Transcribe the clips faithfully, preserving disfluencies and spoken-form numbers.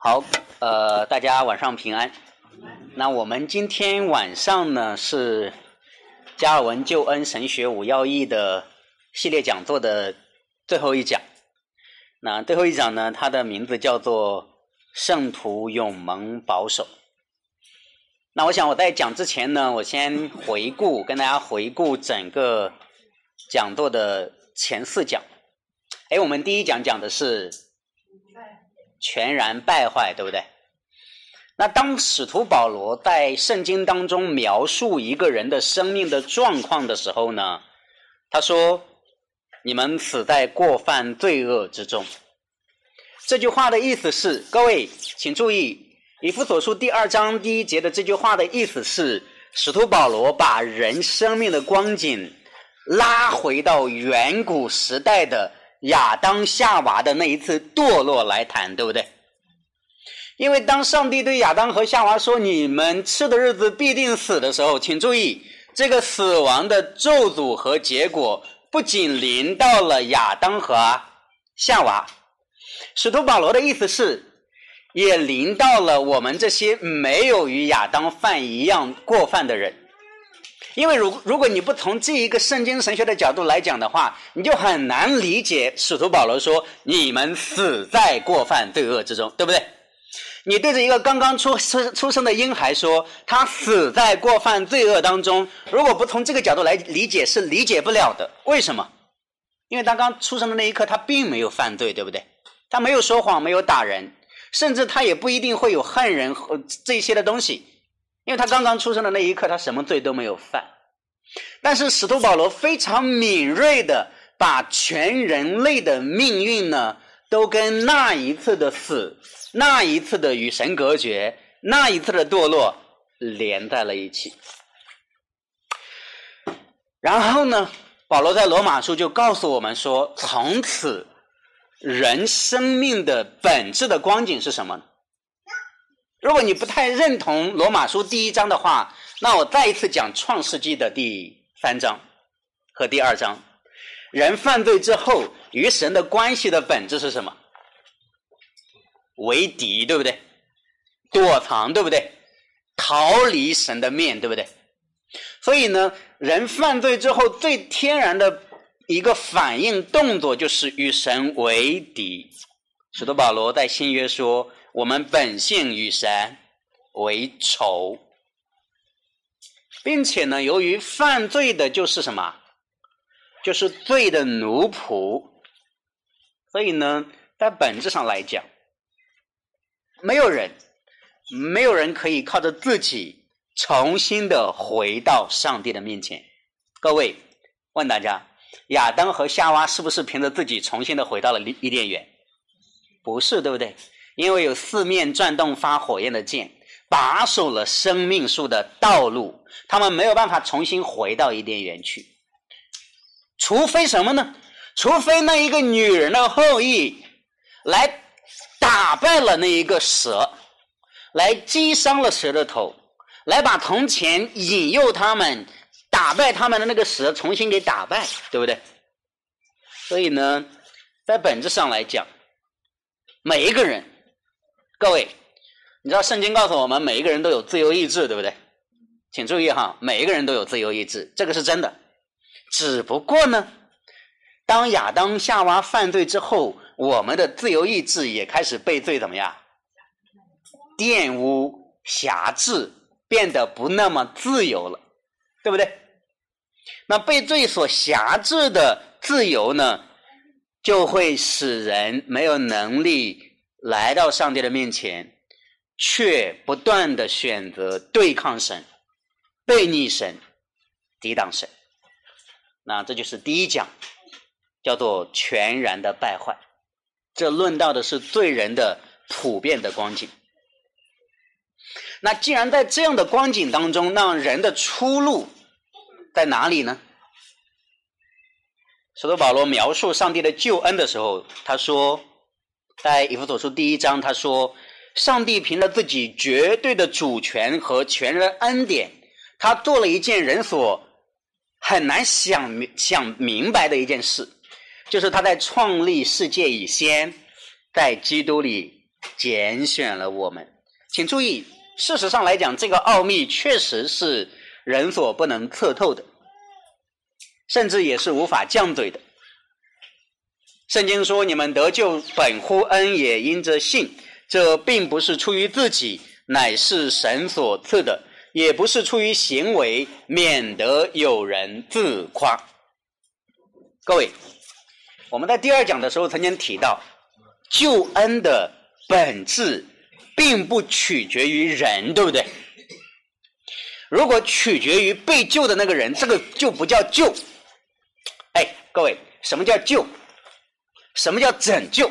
好，呃，大家晚上平安。那我们今天晚上呢是加尔文救恩神学五要义的系列讲座的最后一讲。那最后一讲呢，它的名字叫做圣徒永蒙保守。那我想我在讲之前呢，我先回顾，跟大家回顾整个讲座的前四讲。诶，我们第一讲讲的是全然败坏，对不对？那当使徒保罗在圣经当中描述一个人的生命的状况的时候呢，他说你们死在过犯罪恶之中。这句话的意思是，各位请注意，以弗所书第二章第一节的这句话的意思是，使徒保罗把人生命的光景拉回到远古时代的亚当夏娃的那一次堕落来谈，对不对？因为当上帝对亚当和夏娃说你们吃的日子必定死的时候，请注意，这个死亡的咒诅和结果不仅临到了亚当和夏娃，使徒保罗的意思是也临到了我们这些没有与亚当犯一样过犯的人。因为如如果你不从这一个圣经神学的角度来讲的话，你就很难理解使徒保罗说你们死在过犯罪恶之中，对不对？你对着一个刚刚出出生的婴孩说他死在过犯罪恶当中，如果不从这个角度来理解是理解不了的。为什么？因为他刚出生的那一刻他并没有犯罪，对不对？他没有说谎，没有打人，甚至他也不一定会有恨人和这些的东西，因为他刚刚出生的那一刻他什么罪都没有犯。但是使徒保罗非常敏锐的把全人类的命运呢都跟那一次的死，那一次的与神隔绝，那一次的堕落连在了一起。然后呢，保罗在罗马书就告诉我们说，从此人生命的本质的光景是什么呢？如果你不太认同罗马书第一章的话，那我再一次讲创世纪的第三章和第二章。人犯罪之后与神的关系的本质是什么？为敌，对不对？躲藏，对不对？逃离神的面，对不对？所以呢，人犯罪之后最天然的一个反应动作就是与神为敌。使徒保罗在新约说，我们本性与神为仇，并且呢，由于犯罪的就是什么？就是罪的奴仆。所以呢，在本质上来讲，没有人没有人可以靠着自己重新的回到上帝的面前。各位，问大家，亚当和夏娃是不是凭着自己重新的回到了伊甸园？不是，对不对？因为有四面转动发火焰的剑把守了生命树的道路，他们没有办法重新回到伊甸园去。除非什么呢？除非那一个女人的后裔来打败了那一个蛇，来击伤了蛇的头，来把从前引诱他们打败他们的那个蛇重新给打败，对不对？所以呢，在本质上来讲，每一个人，各位你知道圣经告诉我们每一个人都有自由意志，对不对？请注意哈，每一个人都有自由意志，这个是真的。只不过呢，当亚当夏娃犯罪之后，我们的自由意志也开始被罪怎么样？玷污、辖制，变得不那么自由了，对不对？那被罪所辖制的自由呢，就会使人没有能力来到上帝的面前，却不断的选择对抗神、背逆神、抵挡神。那这就是第一讲，叫做全然的败坏。这论到的是罪人的普遍的光景。那既然在这样的光景当中，那人的出路在哪里呢？使徒保罗描述上帝的救恩的时候，他说，在以弗所书第一章，他说，上帝凭着自己绝对的主权和全然恩典，他做了一件人所很难想想明白的一件事，就是他在创立世界以前，在基督里拣选了我们。请注意，事实上来讲，这个奥秘确实是人所不能测透的，甚至也是无法降嘴的。圣经说，你们得救本乎恩，也因着信，这并不是出于自己，乃是神所赐的，也不是出于行为，免得有人自夸。各位，我们在第二讲的时候曾经提到，救恩的本质并不取决于人，对不对？如果取决于被救的那个人，这个就不叫救。哎，各位，什么叫救？什么叫拯救？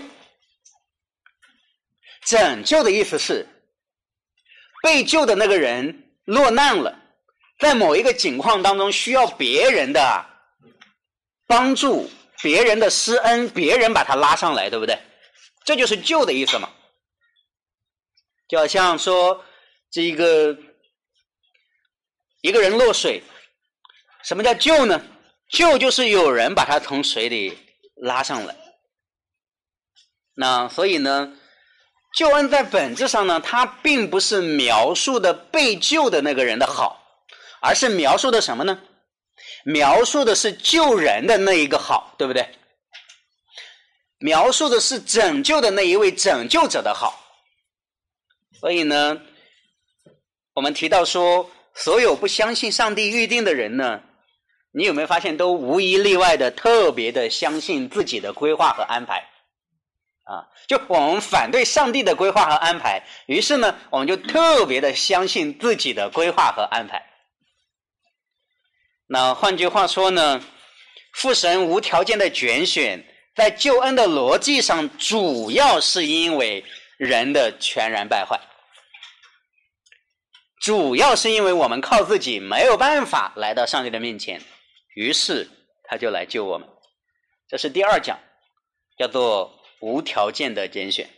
拯救的意思是，被救的那个人落难了，在某一个境况当中需要别人的帮助，别人的施恩，别人把他拉上来，对不对？这就是救的意思嘛。就好像说，这个一个人落水，什么叫救呢？救就是有人把他从水里拉上来。那所以呢，救恩在本质上呢，它并不是描述的被救的那个人的好，而是描述的什么呢？描述的是救人的那一个好，对不对？描述的是拯救的那一位拯救者的好。所以呢，我们提到说，所有不相信上帝预定的人呢，你有没有发现都无一例外的特别的相信自己的规划和安排啊？就我们反对上帝的规划和安排，于是呢，我们就特别的相信自己的规划和安排。那换句话说呢，父神无条件的拣选，在救恩的逻辑上，主要是因为人的全然败坏，主要是因为我们靠自己没有办法来到上帝的面前，于是他就来救我们。这是第二讲，叫做无条件的拣选。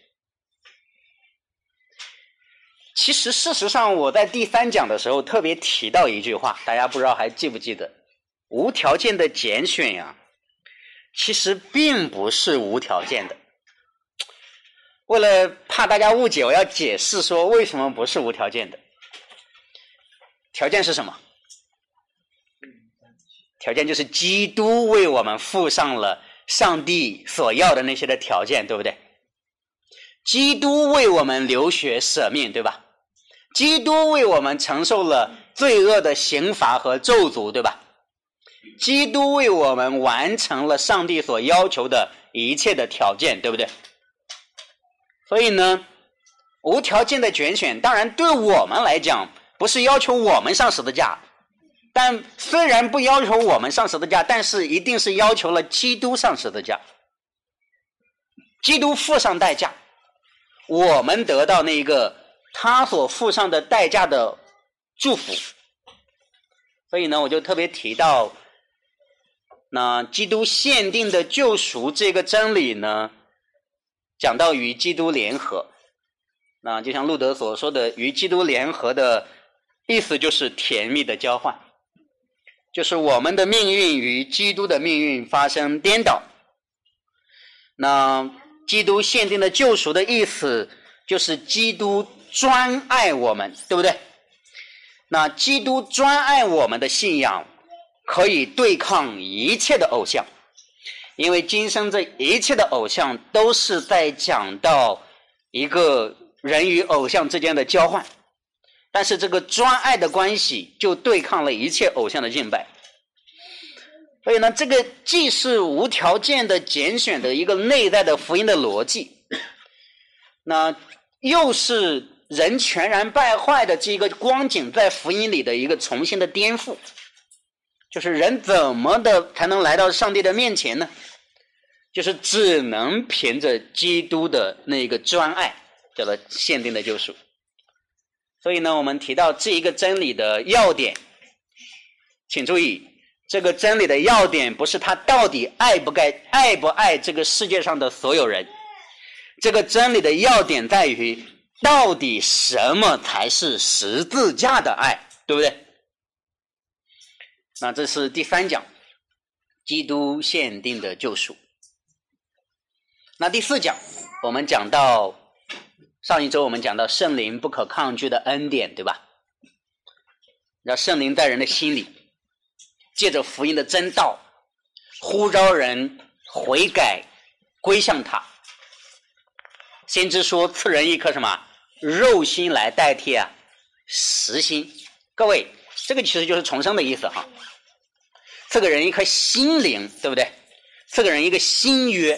其实事实上我在第三讲的时候特别提到一句话，大家不知道还记不记得？无条件的拣选呀，其实并不是无条件的。为了怕大家误解，我要解释说为什么不是无条件的。条件是什么？条件就是基督为我们付上了上帝所要的那些的条件，对不对？基督为我们流血舍命，对吧？基督为我们承受了罪恶的刑罚和咒诅，对吧？基督为我们完成了上帝所要求的一切的条件，对不对？所以呢，无条件的拣选，当然对我们来讲，不是要求我们上十字架，但虽然不要求我们上十字架，但是一定是要求了基督上十字架。基督付上代价，我们得到那个他所付上的代价的祝福。所以呢，我就特别提到，那基督限定的救赎这个真理呢，讲到与基督联合。那就像路德所说的，与基督联合的意思就是甜蜜的交换，就是我们的命运与基督的命运发生颠倒。那基督限定的救赎的意思就是基督专爱我们，对不对？那基督专爱我们的信仰可以对抗一切的偶像，因为今生这一切的偶像都是在讲到一个人与偶像之间的交换，但是这个专爱的关系就对抗了一切偶像的敬拜。所以呢，这个既是无条件的拣选的一个内在的福音的逻辑，那又是人全然败坏的这个光景在福音里的一个重新的颠覆。就是人怎么的才能来到上帝的面前呢？就是只能凭着基督的那个专爱，叫做限定的救赎。所以呢，我们提到这一个真理的要点，请注意，这个真理的要点不是他到底爱不该爱不爱这个世界上的所有人，这个真理的要点在于到底什么才是十字架的爱，对不对？那这是第三讲，基督限定的救赎。那第四讲我们讲到上一周我们讲到圣灵不可抗拒的恩典，对吧？让圣灵在人的心里，借着福音的真道，呼召人悔改归向他。先知说赐人一颗什么肉心来代替啊实心。各位，这个其实就是重生的意思哈。赐给人一颗心灵，对不对？赐给人一个新约，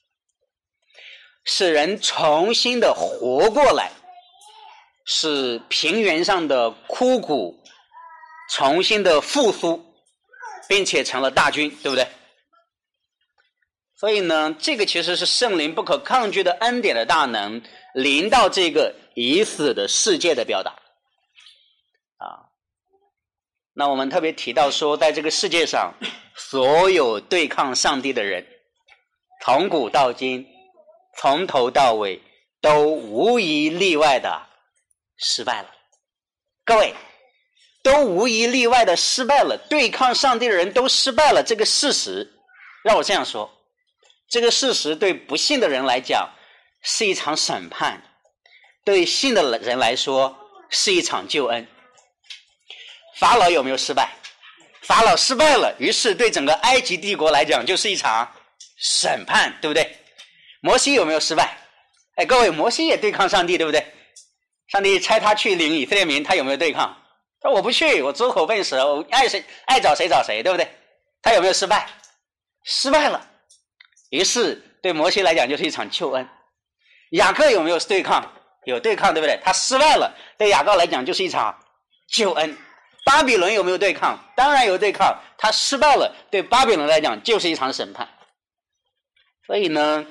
使人重新的活过来，使平原上的枯骨重新的复苏，并且成了大军，对不对？所以呢，这个其实是圣灵不可抗拒的恩典的大能临到这个已死的世界的表达啊。那我们特别提到说，在这个世界上，所有对抗上帝的人，从古到今，从头到尾，都无一例外的失败了。各位，都无一例外的失败了，对抗上帝的人都失败了，这个事实，让我这样说，这个事实对不信的人来讲是一场审判，对信的人来说是一场救恩。法老有没有失败？法老失败了，于是对整个埃及帝国来讲就是一场审判，对不对？摩西有没有失败？哎，各位，摩西也对抗上帝，对不对？上帝差他去领以色列民，他有没有对抗？他说我不去，我猪口笨舌，我爱谁爱找谁找谁，对不对？他有没有失败？失败了，于是对摩西来讲就是一场救恩。雅各有没有对抗？有对抗，对不对？他失败了，对雅各来讲就是一场救恩。巴比伦有没有对抗？当然有对抗，他失败了，对巴比伦来讲就是一场审判。所以呢，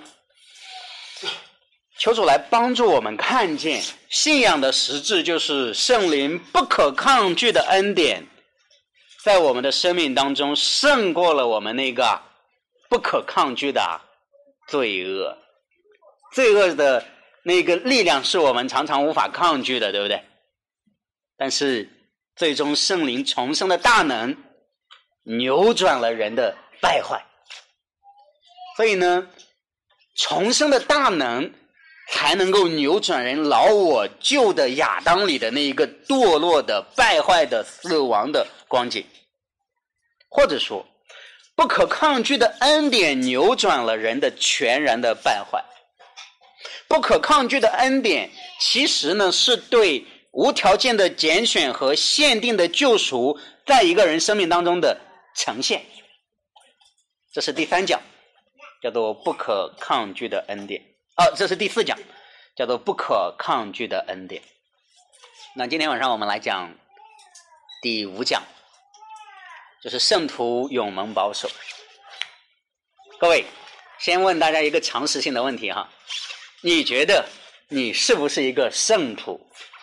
求主来帮助我们看见信仰的实质，就是圣灵不可抗拒的恩典在我们的生命当中胜过了我们那个不可抗拒的罪恶。罪恶的那个力量是我们常常无法抗拒的，对不对？但是最终圣灵重生的大能扭转了人的败坏。所以呢，重生的大能才能够扭转人老我旧的亚当里的那一个堕落的败坏的死亡的光景。或者说不可抗拒的恩典扭转了人的全然的败坏。不可抗拒的恩典其实呢是对无条件的拣选和限定的救赎在一个人生命当中的呈现。这是第三讲，叫做不可抗拒的恩典。哦，这是第四讲，叫做不可抗拒的恩典。那今天晚上我们来讲第五讲，就是圣徒永蒙保守。各位，先问大家一个常识性的问题哈，你觉得你是不是一个圣徒？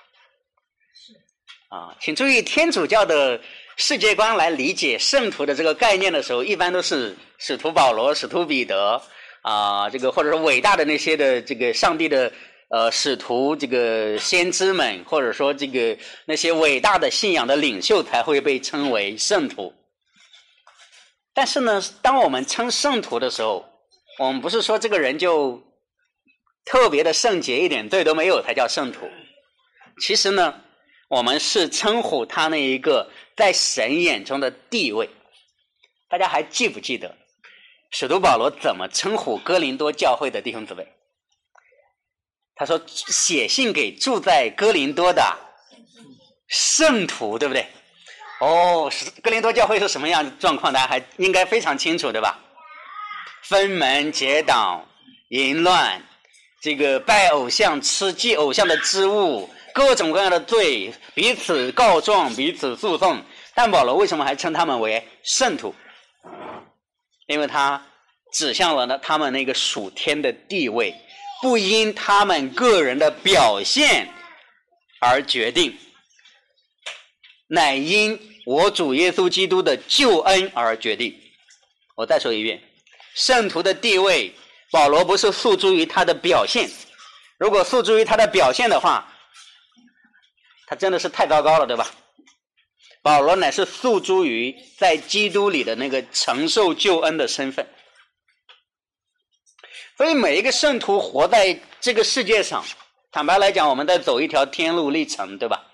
啊，请注意，天主教的世界观来理解圣徒的这个概念的时候，一般都是使徒保罗、使徒彼得啊，这个或者说伟大的那些的这个上帝的呃使徒、这个先知们，或者说这个那些伟大的信仰的领袖才会被称为圣徒。但是呢，当我们称圣徒的时候，我们不是说这个人就特别的圣洁一点，罪都没有才叫圣徒。其实呢，我们是称呼他那一个在神眼中的地位。大家还记不记得使徒保罗怎么称呼哥林多教会的弟兄姊妹？他说写信给住在哥林多的圣徒，对不对？哦，哥林多教会是什么样的状况，大家还应该非常清楚，对吧？分门结党，淫乱，这个拜偶像，吃祭偶像的织物，各种各样的罪，彼此告状，彼此诉讼。但保罗为什么还称他们为圣徒？因为他指向了他们那个属天的地位，不因他们个人的表现而决定，乃因我主耶稣基督的救恩而决定。我再说一遍，圣徒的地位，保罗不是诉诸于他的表现，如果诉诸于他的表现的话，他真的是太糟糕了，对吧？保罗乃是诉诸于在基督里的那个承受救恩的身份。所以每一个圣徒活在这个世界上， 坦白来讲，我们在走一条天路历程，对吧？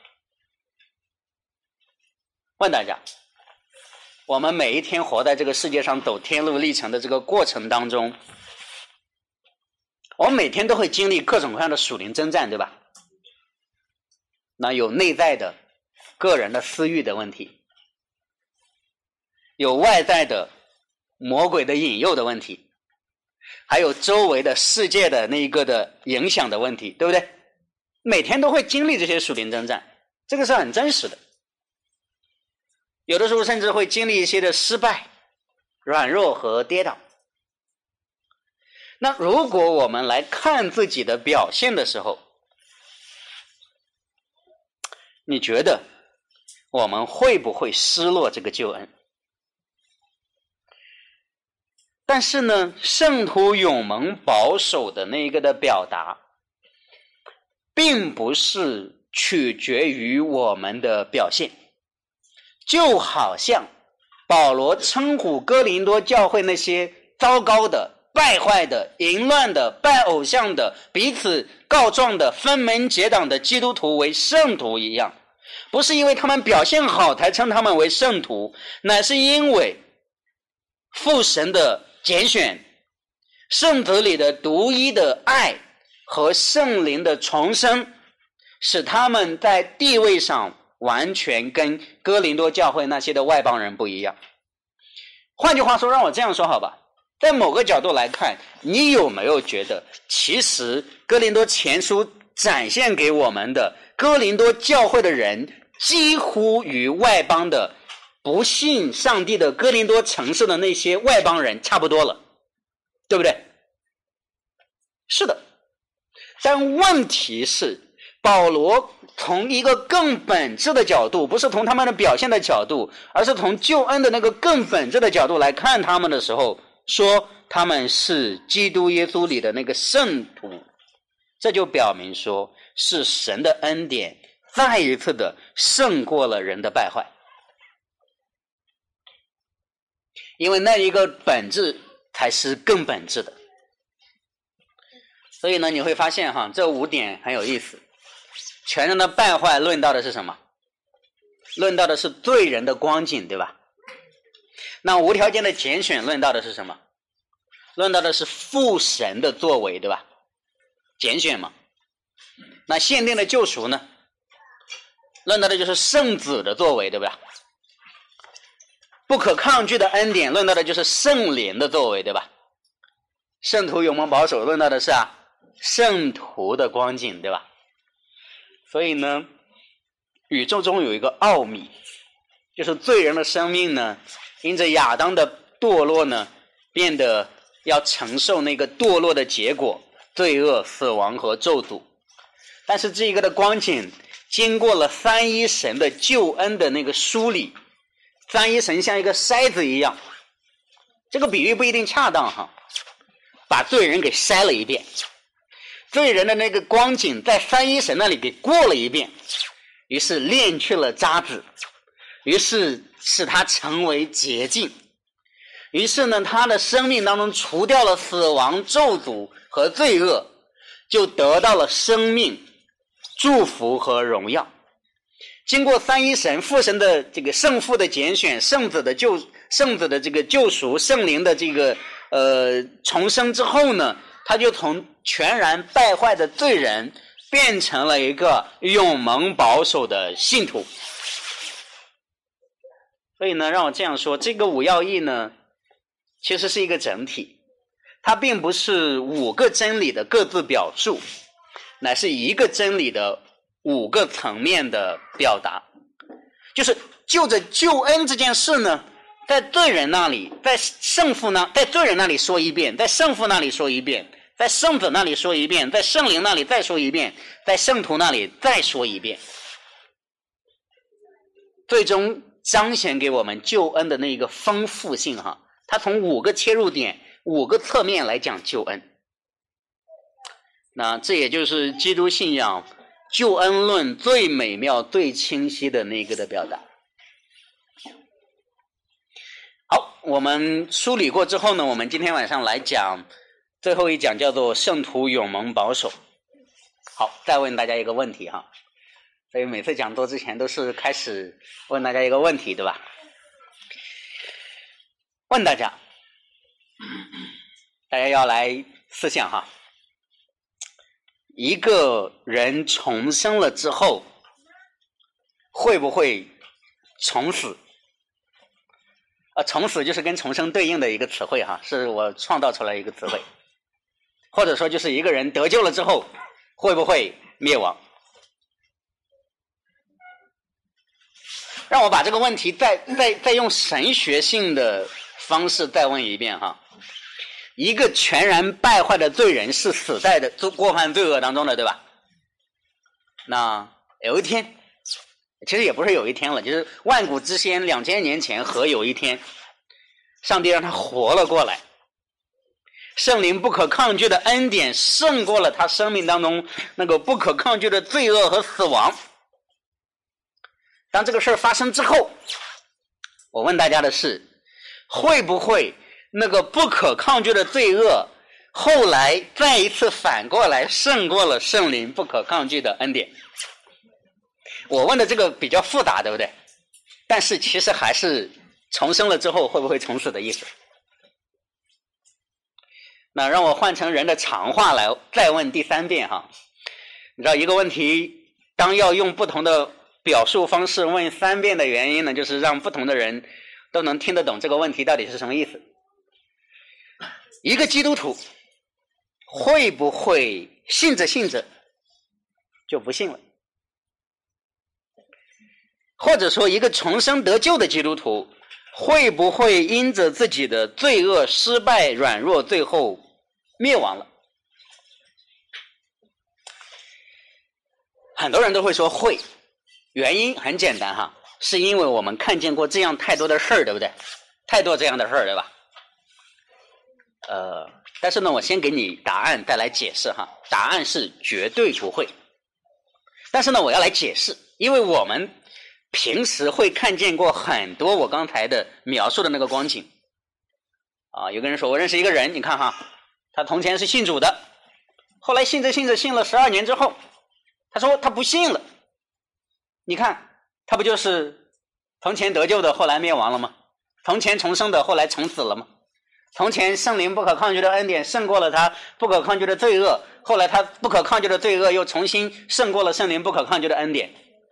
问大家，我们每一天活在这个世界上走天路历程的这个过程当中，我们每天都会经历各种各样的属灵征战，对吧？那有内在的个人的私欲的问题，有外在的魔鬼的引诱的问题，还有周围的世界的那一个的影响的问题，对不对？每天都会经历这些属灵征战，这个是很真实的。有的时候甚至会经历一些的失败、软弱和跌倒。那如果我们来看自己的表现的时候，你觉得我们会不会失落这个救恩？但是呢，圣徒永蒙保守的那个的表达，并不是取决于我们的表现。就好像保罗称呼哥林多教会那些糟糕的、败坏的、淫乱的、拜偶像的、彼此告状的、分门结党的基督徒为圣徒一样，不是因为他们表现好才称他们为圣徒，乃是因为父神的拣选、圣子里的独一的爱和圣灵的重生，使他们在地位上完全跟哥林多教会那些的外邦人不一样。换句话说，让我这样说好吧，在某个角度来看，你有没有觉得其实哥林多前书展现给我们的哥林多教会的人几乎与外邦的不信上帝的哥林多城市的那些外邦人差不多了，对不对？是的。但问题是，保罗从一个更本质的角度，不是从他们的表现的角度，而是从救恩的那个更本质的角度来看他们的时候，说他们是基督耶稣里的那个圣徒，这就表明说是神的恩典再一次的胜过了人的败坏。因为那一个本质才是更本质的。所以呢，你会发现哈，这五点很有意思。全人的败坏论到的是什么？论到的是罪人的光景，对吧？那无条件的拣选论到的是什么？论到的是父神的作为，对吧？拣选嘛。那限定的救赎呢？论到的就是圣子的作为，对吧？不可抗拒的恩典论到的就是圣灵的作为，对吧？圣徒永蒙保守论到的是啊圣徒的光景，对吧？所以呢，宇宙中有一个奥秘，就是罪人的生命呢，因着亚当的堕落呢，变得要承受那个堕落的结果，罪恶、死亡和咒诅。但是这个的光景经过了三一神的救恩的那个梳理，三一神像一个筛子一样，这个比喻不一定恰当哈，把罪人给筛了一遍，罪人的那个光景在三一神那里给过了一遍，于是炼去了渣滓，于是使他成为洁净，于是呢，他的生命当中除掉了死亡、咒诅和罪恶，就得到了生命、祝福和荣耀。经过三一神父神的这个圣父的拣选，圣子的救圣子的这个救赎，圣灵的这个呃重生之后呢，他就从全然败坏的罪人变成了一个永蒙保守的信徒。所以呢，让我这样说，这个五要义呢其实是一个整体，它并不是五个真理的各自表述，乃是一个真理的五个层面的表达。就是就着救恩这件事呢，在罪人那里，在圣父那在罪人那里说一遍，在圣父那里说一遍，在圣子那里说一遍，在圣灵那里再说一遍，在圣徒那里再说一遍，最终彰显给我们救恩的那个丰富性哈。它从五个切入点、五个侧面来讲救恩。那这也就是基督信仰救恩论最美妙、最清晰的那个的表达。好，我们梳理过之后呢，我们今天晚上来讲最后一讲，叫做圣徒永蒙保守。 好，再问大家一个问题哈。所以每次讲座之前都是开始问大家一个问题，对吧？问大家，大家要来思想哈。一个人重生了之后，会不会重死？啊，重死就是跟重生对应的一个词汇哈，是我创造出来一个词汇。或者说就是一个人得救了之后，会不会灭亡？让我把这个问题再再再用神学性的方式再问一遍哈。一个全然败坏的罪人是死在的过犯罪恶当中的，对吧？那有一天，其实也不是有一天了，就是万古之先两千年前和有一天，上帝让他活了过来，圣灵不可抗拒的恩典胜过了他生命当中那个不可抗拒的罪恶和死亡。当这个事儿发生之后，我问大家的是，会不会那个不可抗拒的罪恶后来再一次反过来胜过了圣灵不可抗拒的恩典？我问的这个比较复杂，对不对？但是其实还是重生了之后会不会重死的意思。那让我换成人的常话来再问第三遍哈。你知道一个问题当要用不同的表述方式问三遍的原因呢，就是让不同的人都能听得懂这个问题到底是什么意思。一个基督徒会不会信着信着就不信了？或者说一个重生得救的基督徒会不会因着自己的罪恶失败软弱最后灭亡了？很多人都会说会，原因很简单哈，是因为我们看见过这样太多的事儿，对不对？太多这样的事儿，对吧？呃，但是呢，我先给你答案再来解释哈。答案是绝对不会。但是呢，我要来解释，因为我们平时会看见过很多我刚才的描述的那个光景。啊，有个人说我认识一个人，你看哈，他从前是信主的，后来信着信着信了十二年之后，他说他不信了。你看，他不就是从前得救的后来灭亡了吗？从前重生的后来重死了吗？从前圣灵不可抗拒的恩典胜过了他不可抗拒的罪恶，后来他不可抗拒的罪恶又重新胜过了圣灵不可抗拒的恩典。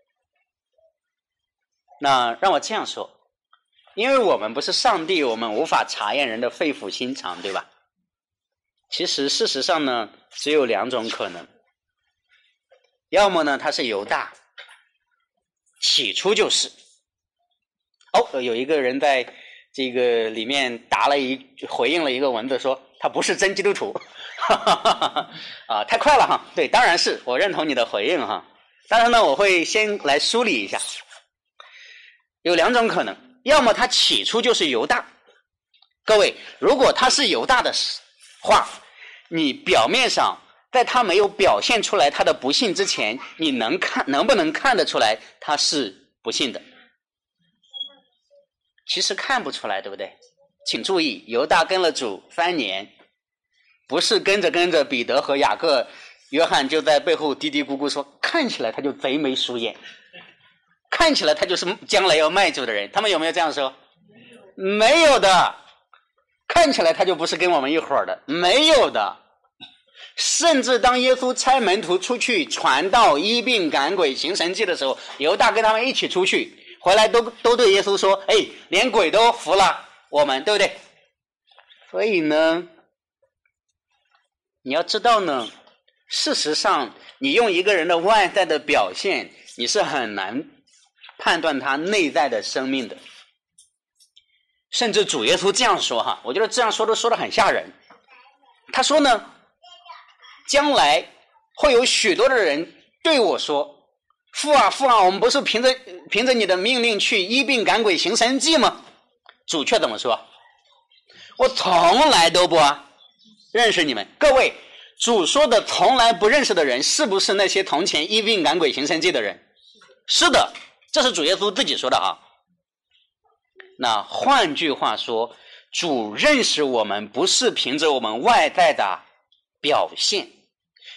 那让我这样说，因为我们不是上帝，我们无法查验人的肺腑心肠，对吧？其实事实上呢，只有两种可能。要么呢，他是犹大，起初就是。哦，有一个人在这个里面答了一回应了一个文字说他不是真基督徒。啊，太快了哈。对，当然是我认同你的回应哈。但是呢，我会先来梳理一下。有两种可能，要么他起初就是犹大。各位，如果他是犹大的话，你表面上在他没有表现出来他的不信之前，你能看能不能看得出来他是不信的？其实看不出来，对不对？请注意，犹大跟了主三年，不是跟着跟着彼得和雅各、约翰就在背后嘀嘀咕咕说，看起来他就贼眉鼠眼，看起来他就是将来要卖主的人。他们有没有这样说？没有的。看起来他就不是跟我们一伙的，没有的。甚至当耶稣差门徒出去传道、医病、赶鬼、行神迹的时候，犹大跟他们一起出去，回来都都对耶稣说，哎，连鬼都服了我们，对不对？所以呢，你要知道呢，事实上你用一个人的外在的表现，你是很难判断他内在的生命的。甚至主耶稣这样说哈，我觉得这样说都说得很吓人。他说呢，将来会有许多的人对我说，父啊父啊，我们不是凭着凭着你的命令去医病赶鬼行神迹吗？主却怎么说？我从来都不认识你们。各位，主说的从来不认识的人，是不是那些从前医病赶鬼行神迹的人？是的，这是主耶稣自己说的啊。那换句话说，主认识我们不是凭着我们外在的表现，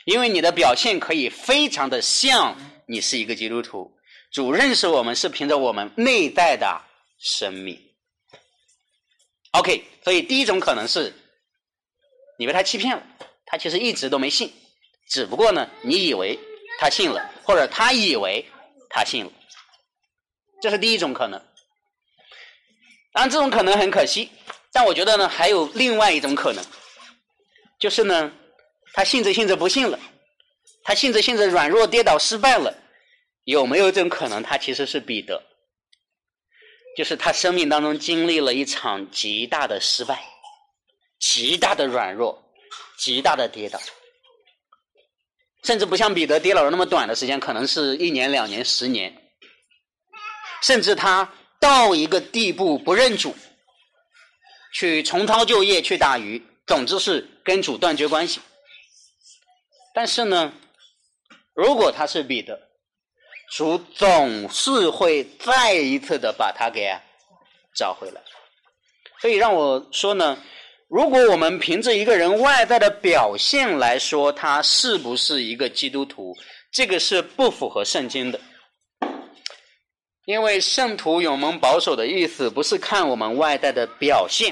因为你的表现可以非常的像你是一个基督徒。主认识我们是凭着我们内在的生命。OK， 所以第一种可能是你被他欺骗了，他其实一直都没信，只不过呢你以为他信了，或者他以为他信了，这是第一种可能。当然这种可能很可惜，但我觉得呢还有另外一种可能，就是呢他信着信着不信了，他信着信着软弱跌倒失败了。有没有这种可能他其实是彼得，就是他生命当中经历了一场极大的失败，极大的软弱，极大的跌倒，甚至不像彼得跌倒了那么短的时间，可能是一年两年十年，甚至他到一个地步不认主，去重操旧业去打鱼，总之是跟主断绝关系。但是呢如果他是彼得，主总是会再一次的把他给找回来。所以让我说呢，如果我们凭着一个人外在的表现来说他是不是一个基督徒，这个是不符合圣经的。因为圣徒永蒙保守的意思不是看我们外在的表现，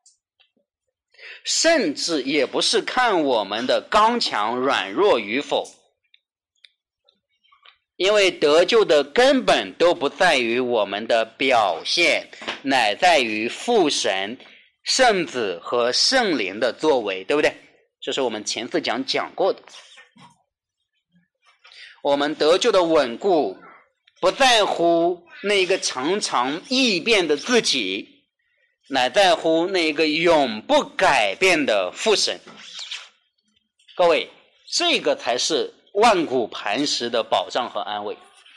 甚至也不是看我们的刚强软弱与否。因为得救的根本都不在于我们的表现，乃在于父神、圣子和圣灵的作为，对不对？这是我们前次讲讲过的。我们得救的稳固不在乎那个常常异变的自己，乃在乎那个永不改变的父神。各位，这个才是万古磐石的保障和安慰。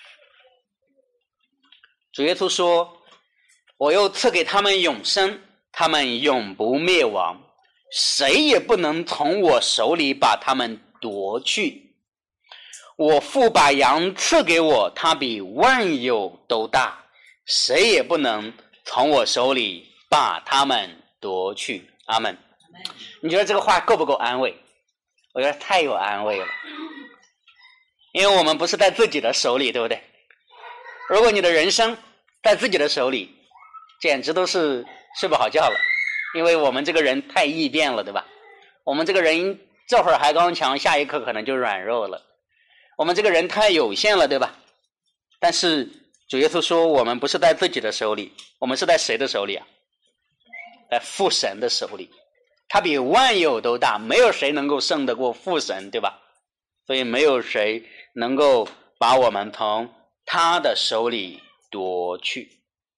主耶稣说，我又赐给他们永生，他们永不灭亡，谁也不能从我手里把他们夺去。我父把羊赐给我，他比万有都大，谁也不能从我手里把他们夺去。阿们。你觉得这个话够不够安慰？我觉得太有安慰了。因为我们不是在自己的手里，对不对？如果你的人生在自己的手里，简直都是睡不好觉了。因为我们这个人太易变了，对吧？我们这个人这会儿还刚强，下一刻可能就软弱了。我们这个人太有限了，对吧？但是主耶稣说，我们不是在自己的手里，我们是在谁的手里啊？在父神的手里。他比万有都大，没有谁能够胜得过父神，对吧？所以没有谁能够把我们从他的手里夺去。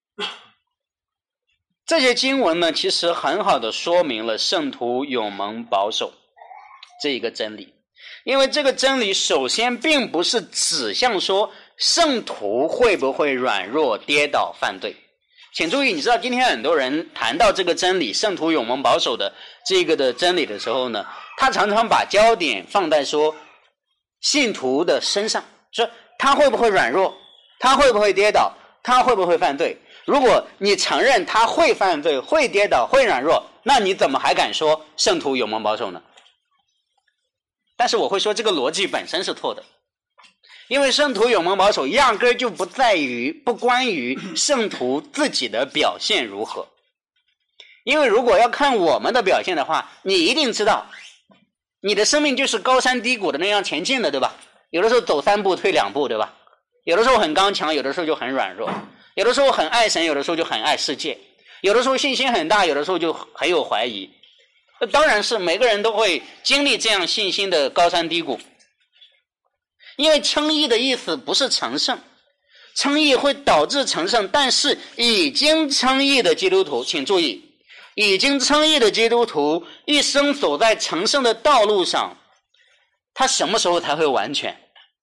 这些经文呢，其实很好的说明了圣徒永蒙保守这一个真理。因为这个真理首先并不是指向说圣徒会不会软弱跌倒犯罪。请注意，你知道今天很多人谈到这个真理圣徒永蒙保守的这个的真理的时候呢，他常常把焦点放在说信徒的身上，说他会不会软弱，他会不会跌倒，他会不会犯罪。如果你承认他会犯罪，会跌倒，会软弱，那你怎么还敢说圣徒永蒙保守呢？但是我会说这个逻辑本身是错的。因为圣徒永蒙保守压根就不在于不关于圣徒自己的表现如何。因为如果要看我们的表现的话，你一定知道你的生命就是高山低谷的那样前进的，对吧？有的时候走三步退两步，对吧？有的时候很刚强，有的时候就很软弱，有的时候很爱神，有的时候就很爱世界，有的时候信心很大，有的时候就很有怀疑。当然是每个人都会经历这样信心的高山低谷。因为称义的意思不是成圣，称义会导致成圣，但是已经称义的基督徒，请注意，已经称义的基督徒一生走在成圣的道路上，他什么时候才会完全？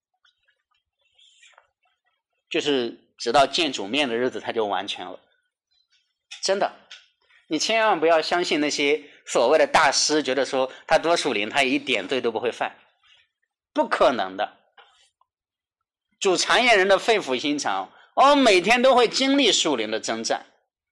就是直到见主面的日子他就完全了。真的，你千万不要相信那些所谓的大师觉得说他多属灵，他一点罪都不会犯，不可能的。主查验人的肺腑心肠，哦，每天都会经历属灵的征战。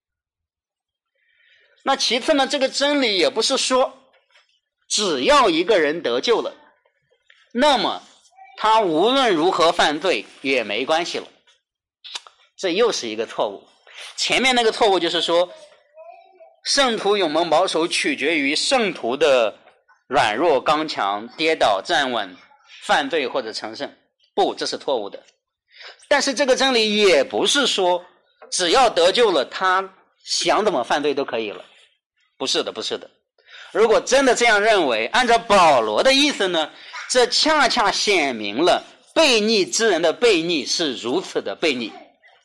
那其次呢，这个真理也不是说只要一个人得救了， 那么他无论如何犯罪也没关系了。这又是一个错误。前面那个错误就是说，圣徒勇猛保守取决于圣徒的软弱刚强、跌倒站稳、犯罪或者成圣。不，这是错误的。但是这个真理也不是说只要得救了他想怎么犯罪都可以了。不是的，不是的。如果真的这样认为，按照保罗的意思呢，这恰恰显明了悖逆之人的悖逆是如此的悖逆。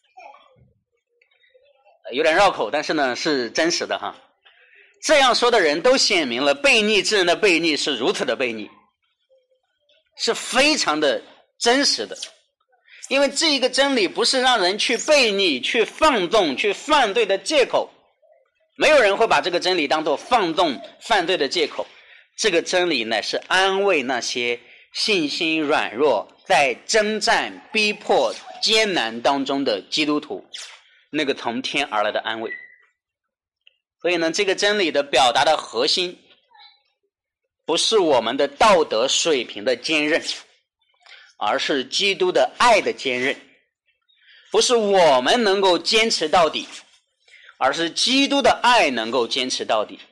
有点绕口，但是呢是真实的哈。这样说的人都显明了悖逆之人的悖逆是如此的悖逆，是非常的真实的。因为这一个真理不是让人去悖逆、去放纵、去犯罪的借口，没有人会把这个真理当作放纵犯罪的借口。这个真理乃是安慰那些信心软弱、在征战、逼迫、艰难当中的基督徒，那个从天而来的安慰。所以呢，这个真理的表达的核心不是我们的道德水平的坚韧，而是基督的爱的坚韧。不是我们能够坚持到底，而是基督的爱能够坚持到底。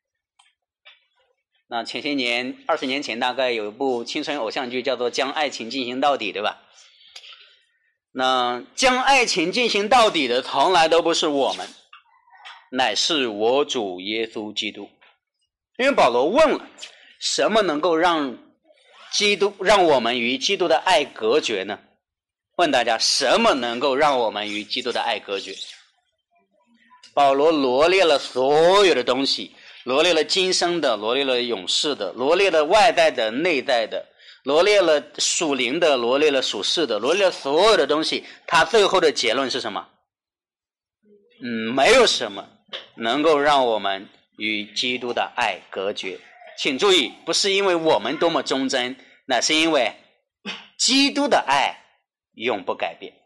那前些年二十年前大概有一部青春偶像剧叫做《将爱情进行到底》，对吧？那将爱情进行到底的从来都不是我们，乃是我主耶稣基督。因为保罗问了，什么能够让基督让我们与基督的爱隔绝呢？问大家，什么能够让我们与基督的爱隔绝？保罗罗列了所有的东西，罗列了今生的，罗列了永世的，罗列了外在的、内在的，罗列了属灵的，罗列了属世的，罗列了所有的东西。他最后的结论是什么？嗯，没有什么能够让我们与基督的爱隔绝。请注意，不是因为我们多么忠贞，乃是因为基督的爱永不改变。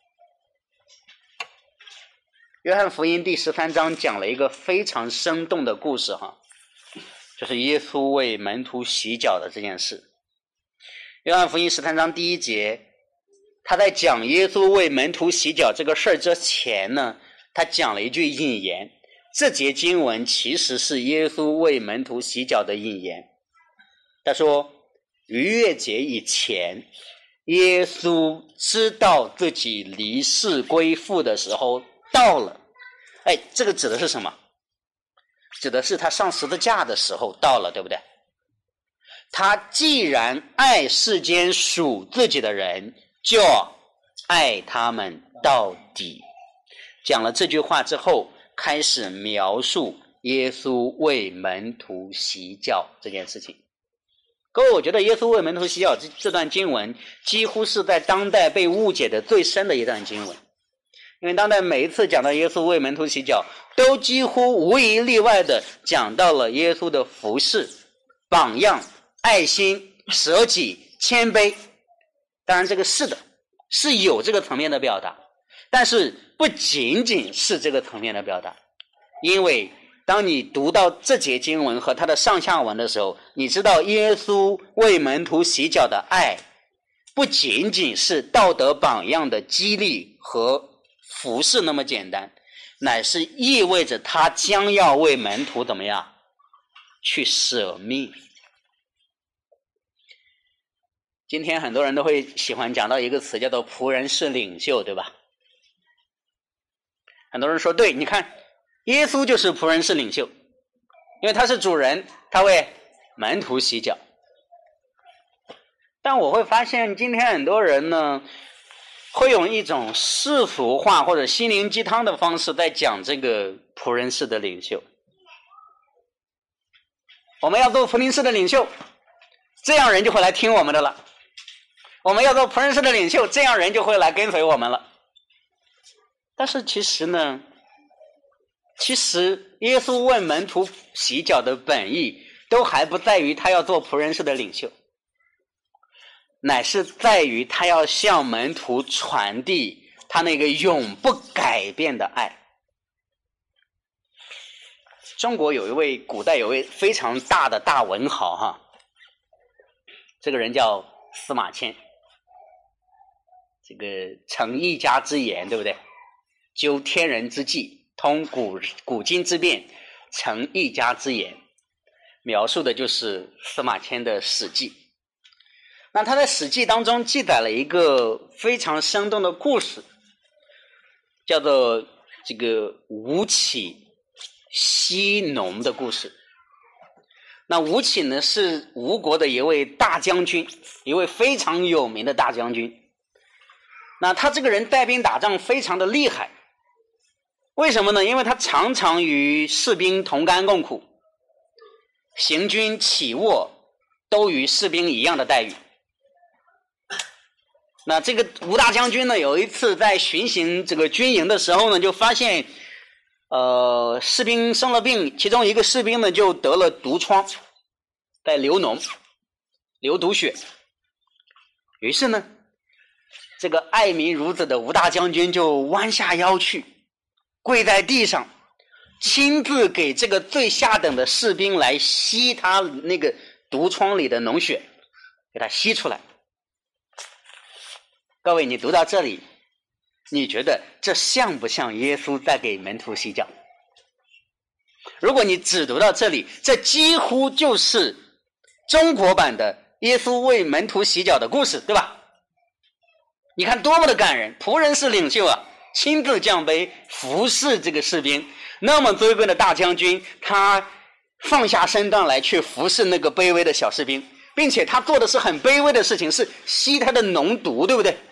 约翰福音第十三章讲了一个非常生动的故事哈，就是耶稣为门徒洗脚的这件事。约翰福音十三章第一节，他在讲耶稣为门徒洗脚这个事儿之前呢，他讲了一句引言。这节经文其实是耶稣为门徒洗脚的引言。他说，逾越节以前，耶稣知道自己离世归父的时候到了。哎，这个指的是什么？指的是他上十字架的时候到了，对不对？他既然爱世间属自己的人，就爱他们到底。讲了这句话之后，开始描述耶稣为门徒洗脚这件事情。各位，我觉得耶稣为门徒洗脚 这, 这段经文几乎是在当代被误解的最深的一段经文。因为当代每一次讲到耶稣为门徒洗脚，都几乎无一例外的讲到了耶稣的服事、榜样、爱心、舍己、谦卑。当然这个是的，是有这个层面的表达，但是不仅仅是这个层面的表达。因为当你读到这节经文和它的上下文的时候，你知道耶稣为门徒洗脚的爱不仅仅是道德榜样的激励和服事那么简单，乃是意味着他将要为门徒怎么样去舍命。今天很多人都会喜欢讲到一个词叫做仆人式领袖，对吧？很多人说对，你看耶稣就是仆人式领袖，因为他是主人，他为门徒洗脚。但我会发现今天很多人呢会用一种世俗化或者心灵鸡汤的方式在讲这个仆人式的领袖。我们要做仆人式的领袖，这样人就会来听我们的了。我们要做仆人式的领袖，这样人就会来跟随我们了。但是其实呢，其实耶稣为门徒洗脚的本意都还不在于他要做仆人式的领袖，乃是在于他要向门徒传递他那个永不改变的爱。中国有一位古代有一位非常大的大文豪哈， 这个人叫司马迁，这个成一家之言，对不对？究天人之际，通古古今之变，成一家之言，描述的就是司马迁的《史记》。那他在《史记》当中记载了一个非常生动的故事，叫做这个吴起西农的故事。那吴起呢，是吴国的一位大将军，一位非常有名的大将军。那他这个人带兵打仗非常的厉害，为什么呢？因为他常常与士兵同甘共苦，行军起卧都与士兵一样的待遇。那这个吴大将军呢，有一次在巡行这个军营的时候呢，就发现呃，士兵生了病，其中一个士兵呢就得了毒疮，在流脓，流毒血。于是呢，这个爱民如子的吴大将军就弯下腰去，跪在地上，亲自给这个最下等的士兵来吸他那个毒疮里的脓血，给他吸出来。各位，你读到这里，你觉得这像不像耶稣在给门徒洗脚？如果你只读到这里，这几乎就是中国版的耶稣为门徒洗脚的故事，对吧？你看多么的感人，仆人是领袖啊，亲自降杯服侍这个士兵，那么尊贵的大将军，他放下身段来去服侍那个卑微的小士兵，并且他做的是很卑微的事情，是吸他的脓毒，对不对？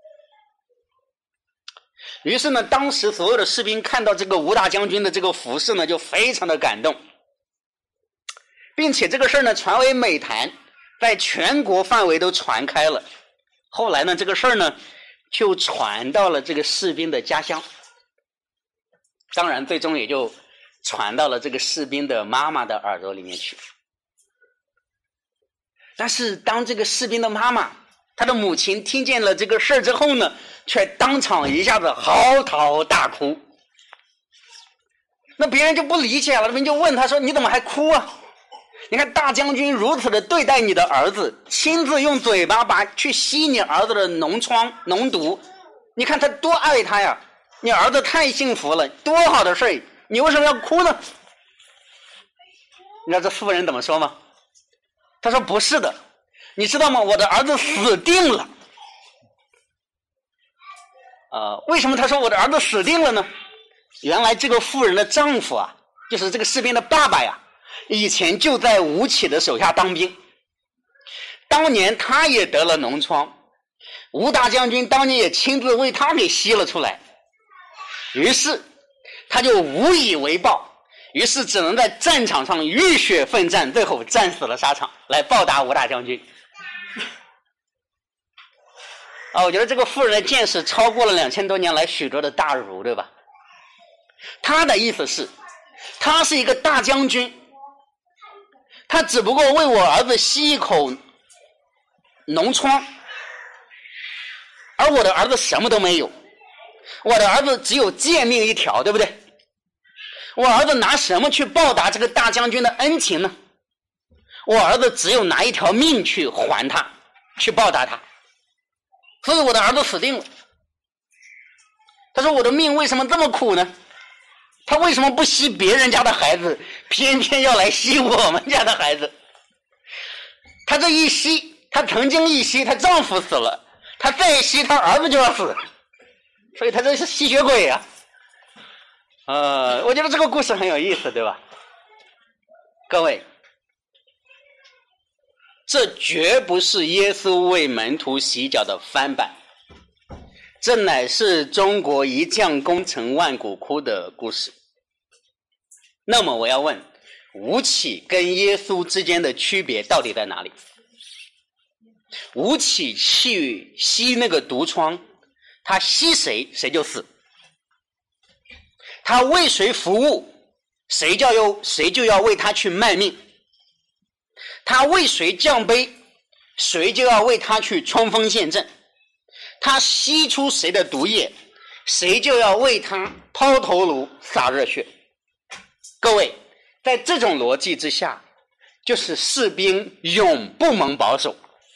于是呢，当时所有的士兵看到这个吴大将军的这个服侍呢，就非常的感动，并且这个事儿呢传为美谈，在全国范围都传开了。后来呢，这个事儿呢就传到了这个士兵的家乡，当然最终也就传到了这个士兵的妈妈的耳朵里面去。但是当这个士兵的妈妈，他的母亲听见了这个事之后呢，却当场一下子嚎啕大哭。那别人就不理解了，别人就问他说：“你怎么还哭啊？你看大将军如此的对待你的儿子，亲自用嘴巴把去吸你儿子的脓疮脓毒，你看他多爱他呀！你儿子太幸福了，多好的事，你为什么要哭呢？”你知道这妇人怎么说吗？他说：“不是的。你知道吗？我的儿子死定了。”呃，为什么他说我的儿子死定了呢？原来这个妇人的丈夫啊，就是这个士兵的爸爸呀，以前就在吴起的手下当兵，当年他也得了脓疮，吴大将军当年也亲自为他给吸了出来，于是他就无以为报，于是只能在战场上浴血奋战，最后战死了沙场，来报答吴大将军。啊，我觉得这个妇人的见识超过了两千多年来许多的大儒，对吧？他的意思是，他是一个大将军，他只不过为我儿子吸一口脓疮，而我的儿子什么都没有，我的儿子只有贱命一条，对不对？我儿子拿什么去报答这个大将军的恩情呢？我儿子只有拿一条命去还他，去报答他。所以我的儿子死定了。他说我的命为什么这么苦呢？他为什么不吸别人家的孩子，偏偏要来吸我们家的孩子？他这一吸，他曾经一吸，她丈夫死了，他再吸，他儿子就要死，所以他这是吸血鬼啊！呃，我觉得这个故事很有意思，对吧？各位，这绝不是耶稣为门徒洗脚的翻版，这乃是中国一将功成万骨枯的故事。那么我要问，吴起跟耶稣之间的区别到底在哪里？吴起去吸那个毒疮，他吸谁谁就死，他为谁服务，谁就要谁就要为他去卖命，他为谁降杯，谁就要为他去冲锋陷阵，他吸出谁的毒液，谁就要为他抛头颅洒热血。各位，在这种逻辑之下，就是士兵永不蒙保守，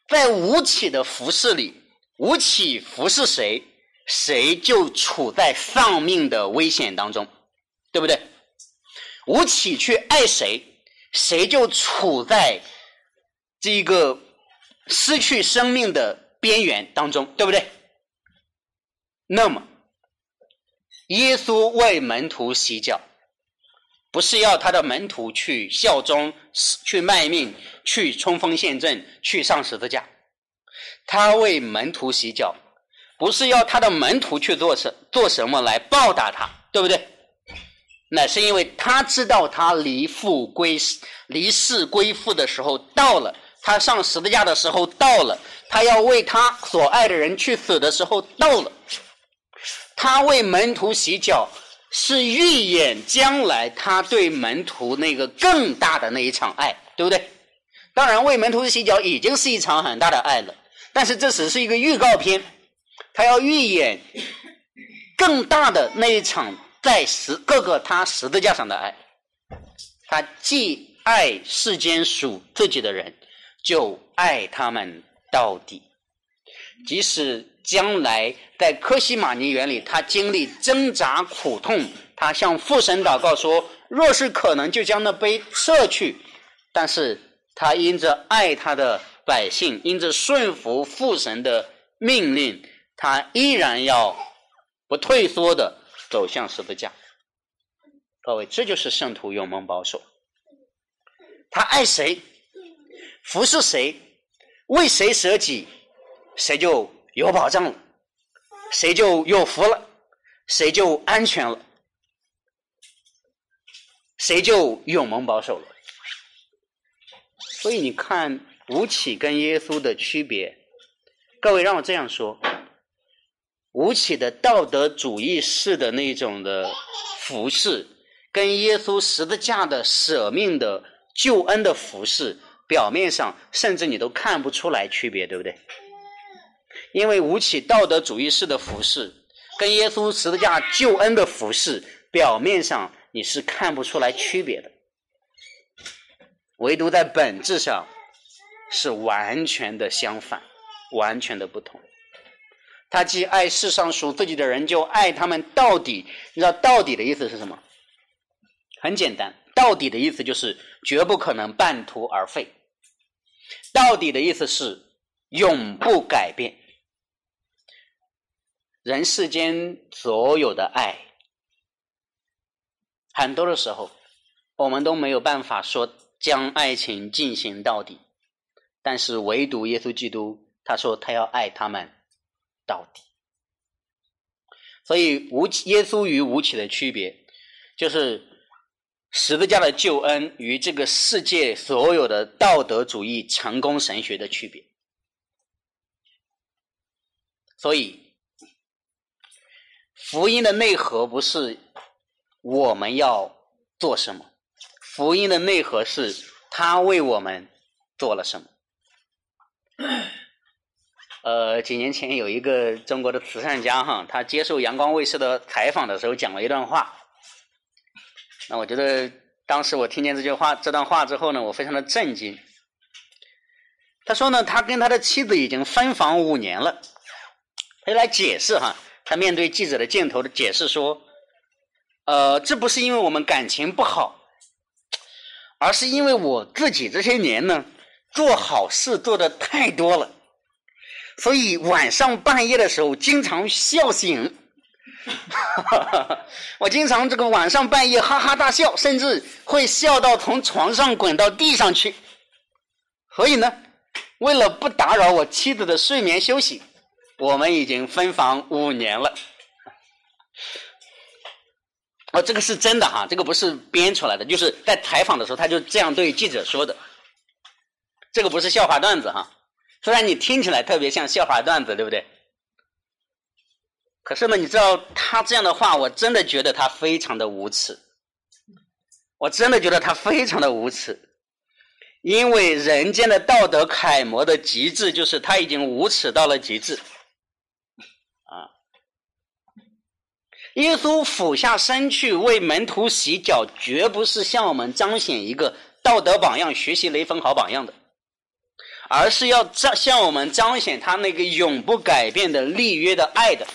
在吴起的服侍里，吴起服侍谁，谁就处在丧命的危险当中，对不对？吴起去爱谁，谁就处在这个失去生命的边缘当中，对不对？那么耶稣为门徒洗脚，不是要他的门徒去效忠，去卖命，去冲锋陷阵，去上十字架。他为门徒洗脚，不是要他的门徒去做什做什么来报答他，对不对？那是因为他知道他离父归离世归父的时候到了，他上十字架的时候到了，他要为他所爱的人去死的时候到了。他为门徒洗脚，是预演将来他对门徒那个更大的那一场爱，对不对？当然为门徒洗脚已经是一场很大的爱了，但是这只是一个预告片，他要预演更大的那一场在十各个他十字架上的爱。他既爱世间属自己的人，就爱他们到底。即使将来在科西玛尼园里他经历挣扎苦痛，他向父神祷告说，若是可能就将那杯撤去，但是他因着爱他的百姓，因着顺服父神的命令，他依然要不退缩的走向十字架。各位，这就是圣徒永蒙保守。他爱谁，服侍谁，为谁舍己，谁就有保障了，谁就有福了，谁就安全了，谁就永蒙保守了。所以你看吴起跟耶稣的区别，各位让我这样说，吴起的道德主义式的那种的服侍，跟耶稣十字架的舍命的救恩的服侍，表面上甚至你都看不出来区别，对不对？因为吴起道德主义式的服侍跟耶稣十字架救恩的服侍，表面上你是看不出来区别的，唯独在本质上是完全的相反，完全的不同。他既爱世上属自己的人，就爱他们到底。你知道到底的意思是什么？很简单，到底的意思就是绝不可能半途而废，到底的意思是永不改变。人世间所有的爱，很多的时候我们都没有办法说将爱情进行到底，但是唯独耶稣基督，他说他要爱他们到底。所以无耶稣与吴起的区别，就是十字架的救恩与这个世界所有的道德主义成功神学的区别。所以福音的内核不是我们要做什么，福音的内核是他为我们做了什么。呃，几年前有一个中国的慈善家哈，他接受阳光卫视的采访的时候讲了一段话。那我觉得当时我听见这句话这段话之后呢，我非常的震惊。他说呢，他跟他的妻子已经分房五年了，他就来解释哈，他面对记者的镜头的解释说，呃，这不是因为我们感情不好，而是因为我自己这些年呢，做好事做得太多了，所以晚上半夜的时候经常笑醒。我经常这个晚上半夜哈哈大笑，甚至会笑到从床上滚到地上去。所以呢，为了不打扰我妻子的睡眠休息，我们已经分房五年了。哦，这个是真的哈，这个不是编出来的，就是在采访的时候他就这样对记者说的。这个不是笑话段子哈，虽然你听起来特别像笑话段子，对不对？可是呢，你知道他这样的话，我真的觉得他非常的无耻，我真的觉得他非常的无耻，因为人间的道德楷模的极致就是他已经无耻到了极致啊！耶稣俯下身去为门徒洗脚，绝不是向我们彰显一个道德榜样，学习雷锋好榜样的， 而是要向我们彰显他那个永不改变的立约的爱的。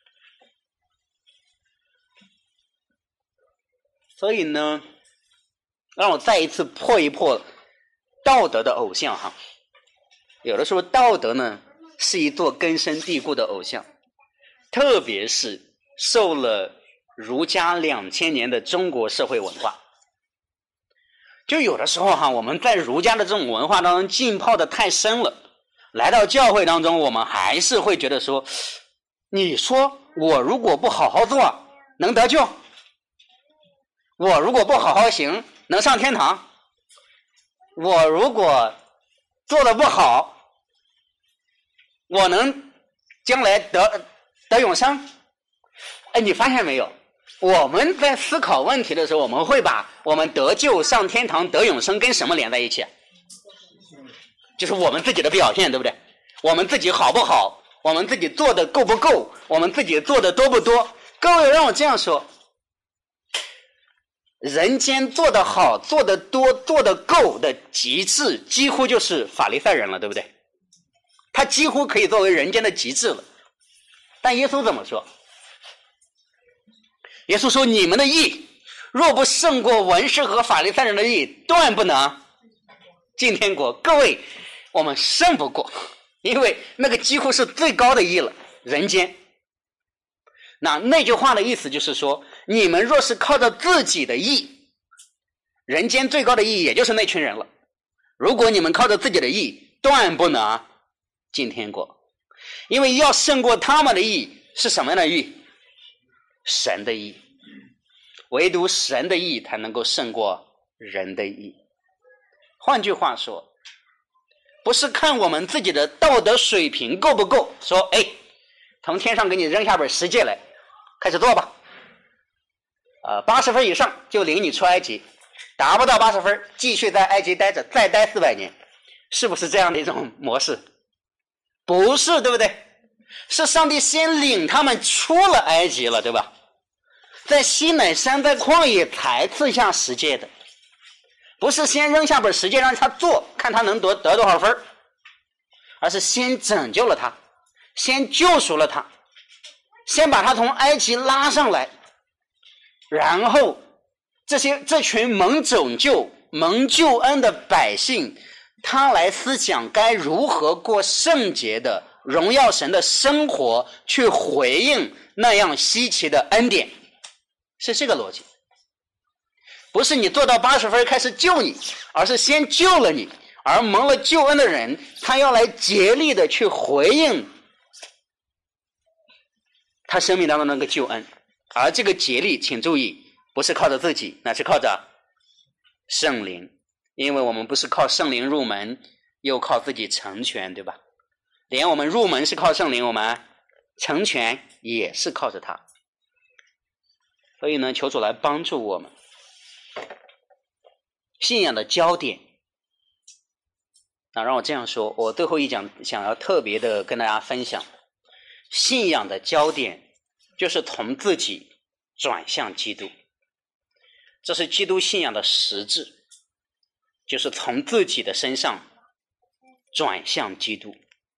所以呢，让我再一次破一破道德的偶像哈。有的时候道德呢是一座根深蒂固的偶像，特别是受了儒家两千年的中国社会文化。就有的时候哈，我们在儒家的这种文化当中浸泡的太深了，来到教会当中，我们还是会觉得说，你说我如果不好好做能得救，我如果不好好行能上天堂，我如果做得不好我能将来得得永生。哎，你发现没有，我们在思考问题的时候，我们会把我们得救上天堂得永生跟什么连在一起？就是我们自己的表现，对不对？我们自己好不好，我们自己做的够不够，我们自己做的多不多。各位，让我这样说，人间做得好做得多做得够的极致几乎就是法利赛人了，对不对？他几乎可以作为人间的极致了。但耶稣怎么说？耶稣说，你们的义若不胜过文士和法利赛人的义，断不能进天国。各位，我们胜不过，因为那个几乎是最高的义了，人间。那那句话的意思就是说，你们若是靠着自己的义，人间最高的义也就是那群人了，如果你们靠着自己的义，断不能进天国。因为要胜过他们的义是什么样的义？神的义。唯独神的义才能够胜过人的义。换句话说，不是看我们自己的道德水平够不够，说哎，从天上给你扔下本十诫来，开始做吧。呃，八十分以上就领你出埃及，达不到八十分，继续在埃及待着，再待四百年，是不是这样的一种模式？不是，对不对？是上帝先领他们出了埃及了，对吧？在西乃山在旷野才赐下十诫的，不是先扔下本十诫让他做，看他能得得多少分，而是先拯救了他，先救赎了他，先把他从埃及拉上来，然后这些这群蒙拯救蒙救恩的百姓，他来思想该如何过圣洁的荣耀神的生活，去回应那样稀奇的恩典，是这个逻辑。不是你做到八十分开始救你，而是先救了你，而蒙了救恩的人，他要来竭力的去回应他生命当中那个救恩。而这个竭力，请注意，不是靠着自己，那是靠着圣灵。因为我们不是靠圣灵入门，又靠自己成全，对吧？连我们入门是靠圣灵，我们成全也是靠着他。所以呢，求主来帮助我们。信仰的焦点，那让我这样说，我最后一讲想要特别的跟大家分享，信仰的焦点就是从自己转向基督，这是基督信仰的实质，就是从自己的身上转向基督。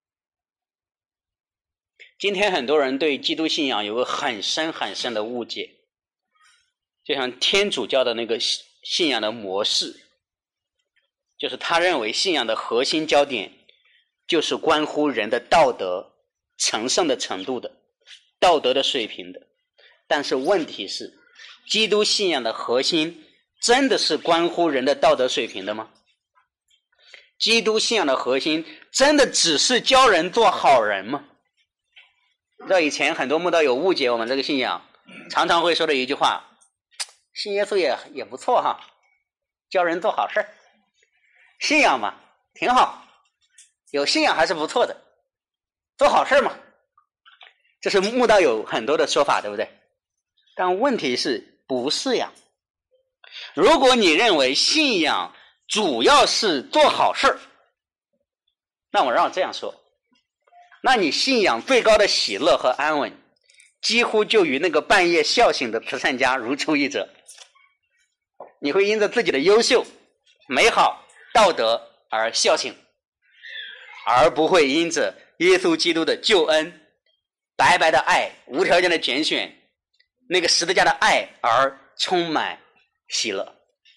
今天很多人对基督信仰有个很深很深的误解，就像天主教的那个信仰的模式，就是他认为信仰的核心焦点就是关乎人的道德成圣的程度的，道德的水平的。但是问题是，基督信仰的核心真的是关乎人的道德水平的吗？基督信仰的核心真的只是教人做好人吗？这以前很多慕道友误解我们这个信仰，常常会说的一句话，信耶稣也也不错哈，教人做好事，信仰嘛挺好，有信仰还是不错的，做好事嘛，这是慕道友很多的说法，对不对？但问题是不是呀？如果你认为信仰主要是做好事，那我让我这样说，那你信仰最高的喜乐和安稳几乎就与那个半夜笑醒的慈善家如出一辙。你会因着自己的优秀美好道德而笑醒， 而不会因着耶稣基督的救恩、白白的爱、无条件的拣选，那个十字架的爱而充满喜乐。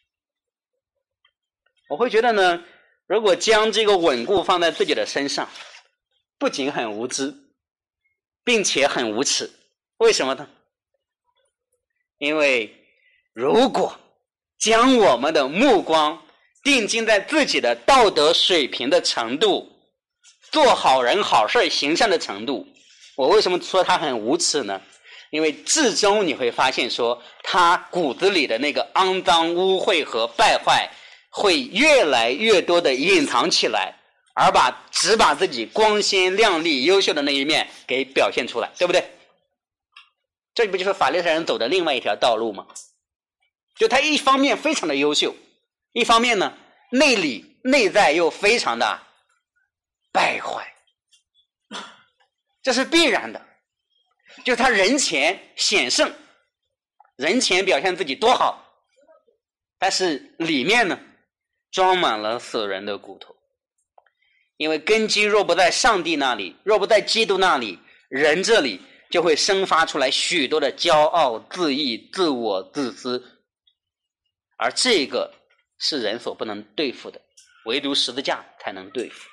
我会觉得呢，如果将这个稳固放在自己的身上，不仅很无知，并且很无耻。为什么呢？因为如果将我们的目光定睛在自己的道德水平的程度，做好人好事行善的程度，我为什么说他很无耻呢？因为至终你会发现说，他骨子里的那个肮脏污秽和败坏会越来越多的隐藏起来，而把只把自己光鲜亮丽优秀的那一面给表现出来，对不对？这不就是法利赛人走的另外一条道路吗？就他一方面非常的优秀，一方面呢内里内在又非常的败坏，这是必然的。就他人前显圣，人前表现自己多好，但是里面呢装满了死人的骨头。因为根基若不在上帝那里，若不在基督那里，人这里就会生发出来许多的骄傲、自义、自我、自私，而这个是人所不能对付的，唯独十字架才能对付。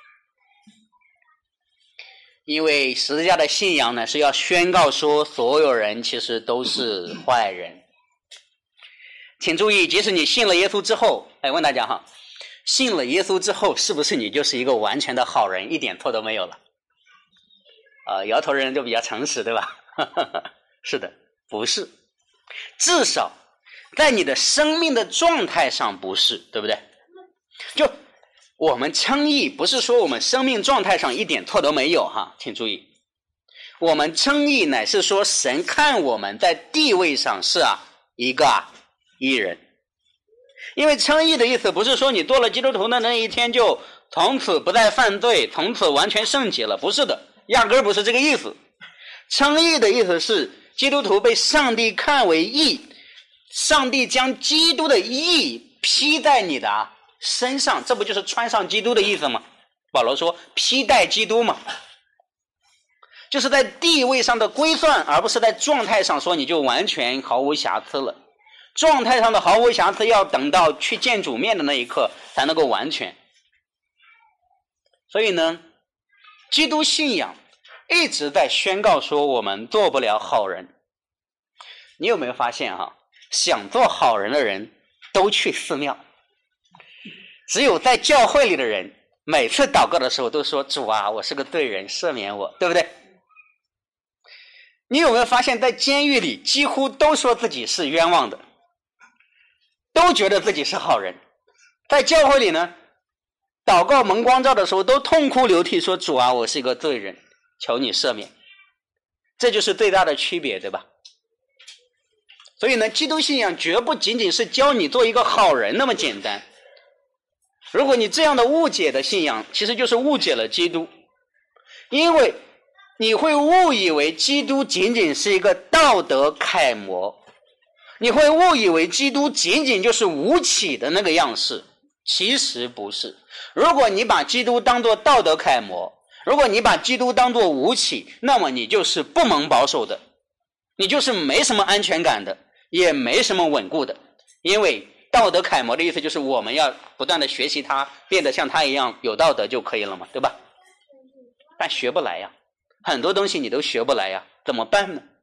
因为十字架的信仰呢，是要宣告说所有人其实都是坏人。请注意，即使你信了耶稣之后，哎，问大家哈，信了耶稣之后，是不是你就是一个完全的好人，一点错都没有了？呃，摇头的人就比较诚实，对吧？是的，不是。至少在你的生命的状态上不是，对不对？就我们称义不是说我们生命状态上一点错都没有哈，请注意，我们称义乃是说神看我们在地位上是啊一个啊义人。因为称义的意思不是说你做了基督徒的那一天就从此不再犯罪，从此完全圣洁了，不是的，压根儿不是这个意思。称义的意思是基督徒被上帝看为义，上帝将基督的义披在你的啊身上，这不就是穿上基督的意思吗？保罗说披戴基督嘛，就是在地位上的归算，而不是在状态上说你就完全毫无瑕疵了。状态上的毫无瑕疵要等到去见主面的那一刻才能够完全。所以呢，基督信仰一直在宣告说我们做不了好人。你有没有发现哈、啊，想做好人的人都去寺庙，只有在教会里的人每次祷告的时候都说主啊，我是个罪人，赦免我，对不对？你有没有发现在监狱里几乎都说自己是冤枉的，都觉得自己是好人，在教会里呢祷告蒙光照的时候都痛哭流涕说主啊，我是一个罪人，求你赦免。这就是最大的区别，对吧？所以呢，基督信仰绝不仅仅是教你做一个好人那么简单。如果你这样的误解的信仰，其实就是误解了基督。因为你会误以为基督仅仅是一个道德楷模，你会误以为基督仅仅就是吴起的那个样式，其实不是。如果你把基督当作道德楷模，如果你把基督当作吴起，那么你就是不蒙保守的，你就是没什么安全感的，也没什么稳固的。因为道德楷模的意思就是我们要不断的学习他，变得像他一样有道德就可以了嘛，对吧？但学不来呀，很多东西你都学不来呀，怎么办呢？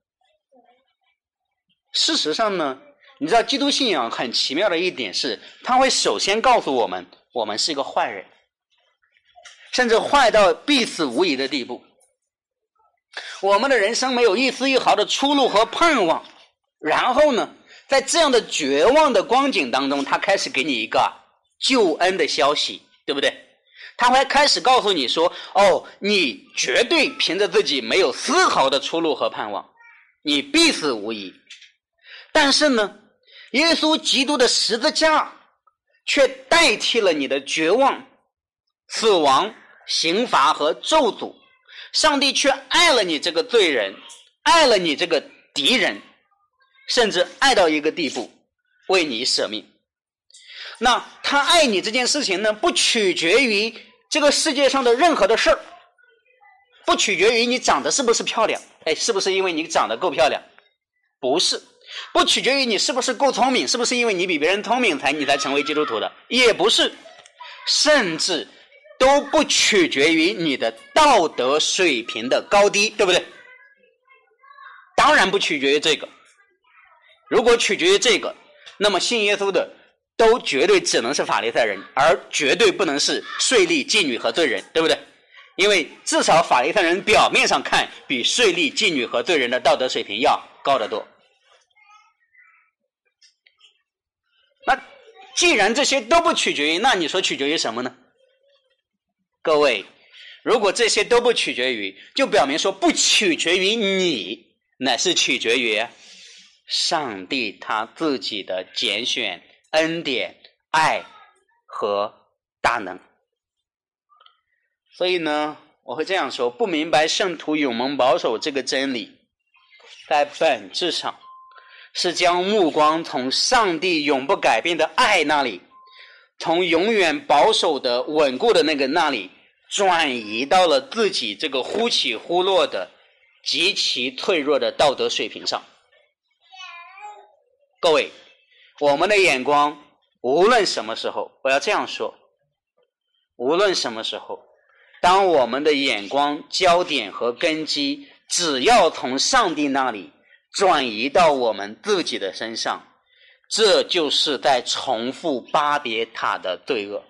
事实上呢，你知道基督信仰很奇妙的一点是，它会首先告诉我们我们是一个坏人，甚至坏到必死无疑的地步，我们的人生没有一丝一毫的出路和盼望。然后呢，在这样的绝望的光景当中，他开始给你一个救恩的消息，对不对？他会开始告诉你说，哦，你绝对凭着自己没有丝毫的出路和盼望，你必死无疑。但是呢，耶稣基督的十字架却代替了你的绝望、死亡、刑罚和咒诅。上帝却爱了你这个罪人，爱了你这个敌人，甚至爱到一个地步，为你舍命。那他爱你这件事情呢，不取决于这个世界上的任何的事儿，不取决于你长得是不是漂亮，哎，是不是因为你长得够漂亮？不是。不取决于你是不是够聪明，是不是因为你比别人聪明才你才成为基督徒的？也不是。甚至都不取决于你的道德水平的高低，对不对？当然不取决于这个。如果取决于这个，那么信耶稣的都绝对只能是法利赛人，而绝对不能是税吏、妓女和罪人，对不对？因为至少法利赛人表面上看比税吏、妓女和罪人的道德水平要高得多。那既然这些都不取决于，那你说取决于什么呢？各位，如果这些都不取决于，就表明说不取决于你，乃是取决于上帝他自己的拣选、恩典、爱和大能。所以呢，我会这样说，不明白圣徒永蒙保守这个真理，在本质上是将目光从上帝永不改变的爱那里，从永远保守的稳固的那个那里，转移到了自己这个忽起忽落的极其脆弱的道德水平上。各位，我们的眼光无论什么时候，我要这样说，无论什么时候，当我们的眼光焦点和根基只要从上帝那里转移到我们自己的身上，这就是在重复巴别塔的罪恶。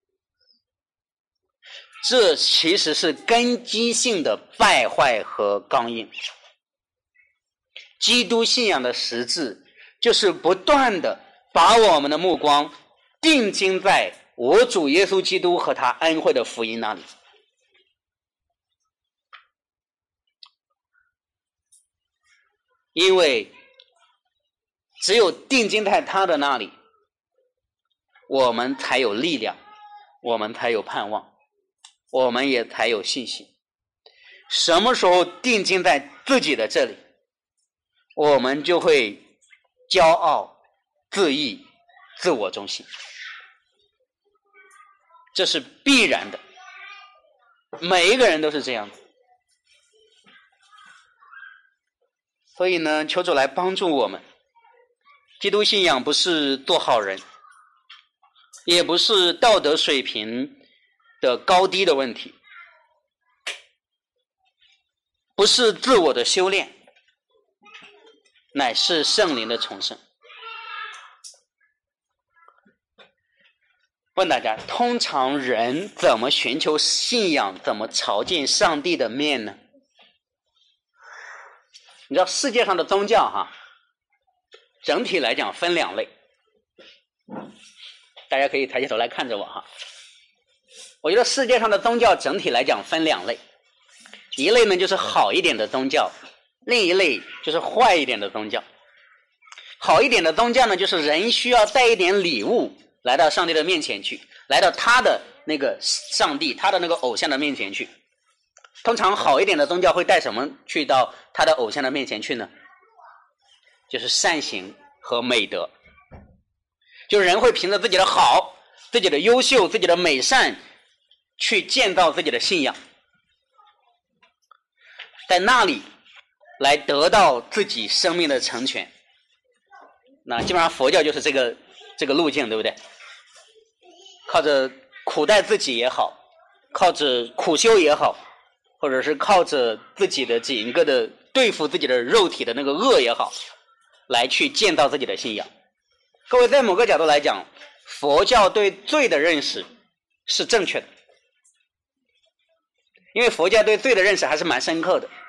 这其实是根基性的败坏和刚硬。基督信仰的实质就是不断的把我们的目光定睛在我主耶稣基督和他恩惠的福音那里。因为只有定睛在他的那里，我们才有力量，我们才有盼望，我们也才有信心。什么时候定睛在自己的这里，我们就会骄傲、自义、自我中心，这是必然的，每一个人都是这样的。所以呢，求主来帮助我们。基督信仰不是做好人，也不是道德水平的高低的问题，不是自我的修炼，乃是圣灵的重生。问大家，通常人怎么寻求信仰，怎么朝见上帝的面呢？你知道世界上的宗教哈，整体来讲分两类，大家可以抬起头来看着我哈。我觉得世界上的宗教整体来讲分两类，一类呢就是好一点的宗教，另一类就是坏一点的宗教。好一点的宗教呢，就是人需要带一点礼物来到上帝的面前去，来到他的那个上帝，他的那个偶像的面前去。通常好一点的宗教会带什么去到他的偶像的面前去呢？就是善行和美德。就人会凭着自己的好、自己的优秀、自己的美善去建造自己的信仰，在那里来得到自己生命的成全。那基本上佛教就是这个这个路径，对不对？靠着苦待自己也好，靠着苦修也好，或者是靠着自己的整个的对付自己的肉体的那个恶也好，来去建造自己的信仰。各位，在某个角度来讲，佛教对罪的认识是正确的，因为佛教对罪的认识还是蛮深刻的。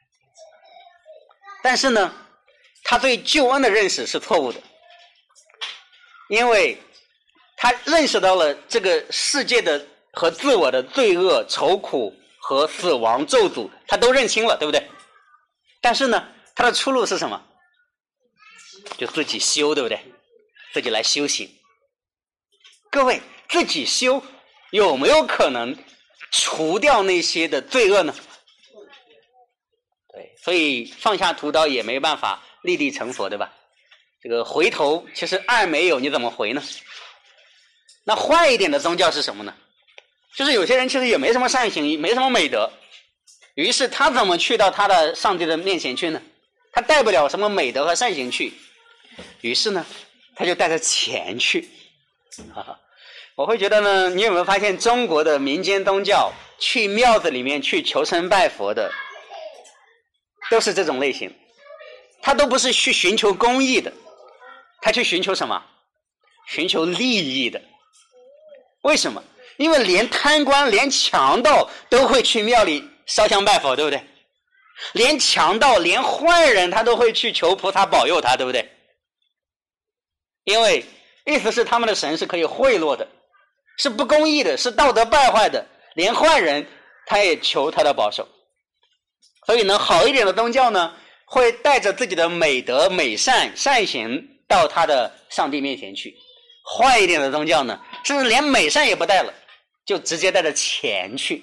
但是呢，他对救恩的认识是错误的，因为他认识到了这个世界的和自我的罪恶、愁苦和死亡、咒诅，他都认清了，对不对？但是呢，他的出路是什么？就自己修，对不对？自己来修行。各位，自己修有没有可能除掉那些的罪恶呢？对，所以放下屠刀也没办法立地成佛，对吧？这个回头其实爱没有，你怎么回呢？那坏一点的宗教是什么呢？ 就是有些人其实也没什么善行，没什么美德，于是他怎么去到他的上帝的面前去呢？他带不了什么美德和善行去，于是呢他就带着钱去。我会觉得呢，你有没有发现中国的民间宗教去庙子里面去求神拜佛的都是这种类型，他都不是去寻求公义的，他去寻求什么？寻求利益的。为什么？因为连贪官连强盗都会去庙里烧香拜佛，对不对？连强盗连坏人他都会去求菩萨保佑他，对不对？因为意思是他们的神是可以贿赂的，是不公义的，是道德败坏的，连坏人他也求他的保守。所以呢，好一点的宗教呢，会带着自己的美德美善善行到他的上帝面前去。坏一点的宗教呢，甚至连美善也不带了，就直接带着钱去。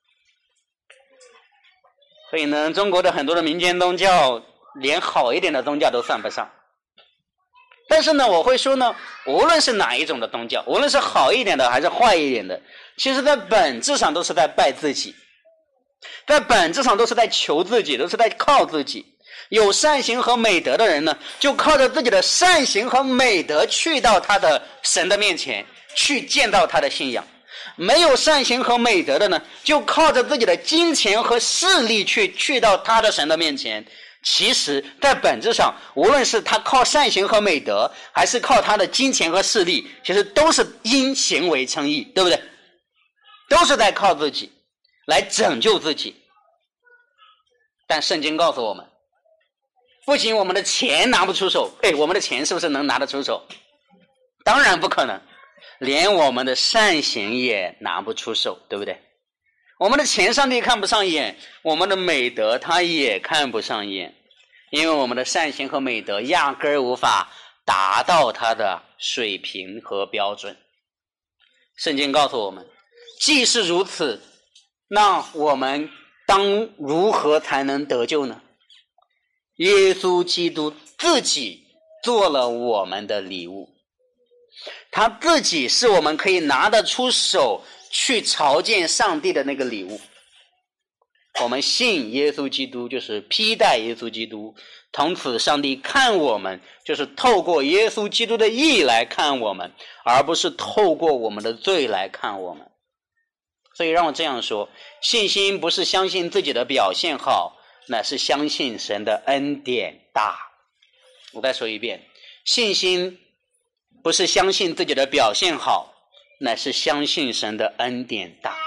所以呢，中国的很多的民间宗教连好一点的宗教都算不上。但是呢，我会说呢，无论是哪一种的宗教，无论是好一点的还是坏一点的，其实在本质上都是在拜自己，在本质上都是在求自己，都是在靠自己。有善行和美德的人呢，就靠着自己的善行和美德去到他的神的面前，去见到他的信仰。没有善行和美德的呢，就靠着自己的金钱和势力去去到他的神的面前。其实在本质上，无论是他靠善行和美德，还是靠他的金钱和势力，其实都是因行为称义，对不对？都是在靠自己来拯救自己。但圣经告诉我们，不仅我们的钱拿不出手，哎，我们的钱是不是能拿得出手？当然不可能，连我们的善行也拿不出手，对不对？我们的钱上帝看不上眼，我们的美德他也看不上眼，因为我们的善行和美德压根儿无法达到他的水平和标准。圣经告诉我们，既是如此，那我们当如何才能得救呢？耶稣基督自己做了我们的礼物，他自己是我们可以拿得出手去朝见上帝的那个礼物。我们信耶稣基督，就是披戴耶稣基督，从此上帝看我们就是透过耶稣基督的义来看我们，而不是透过我们的罪来看我们。所以让我这样说，信心不是相信自己的表现好，乃是相信神的恩典大。我再说一遍，信心不是相信自己的表现好，乃是相信神的恩典大。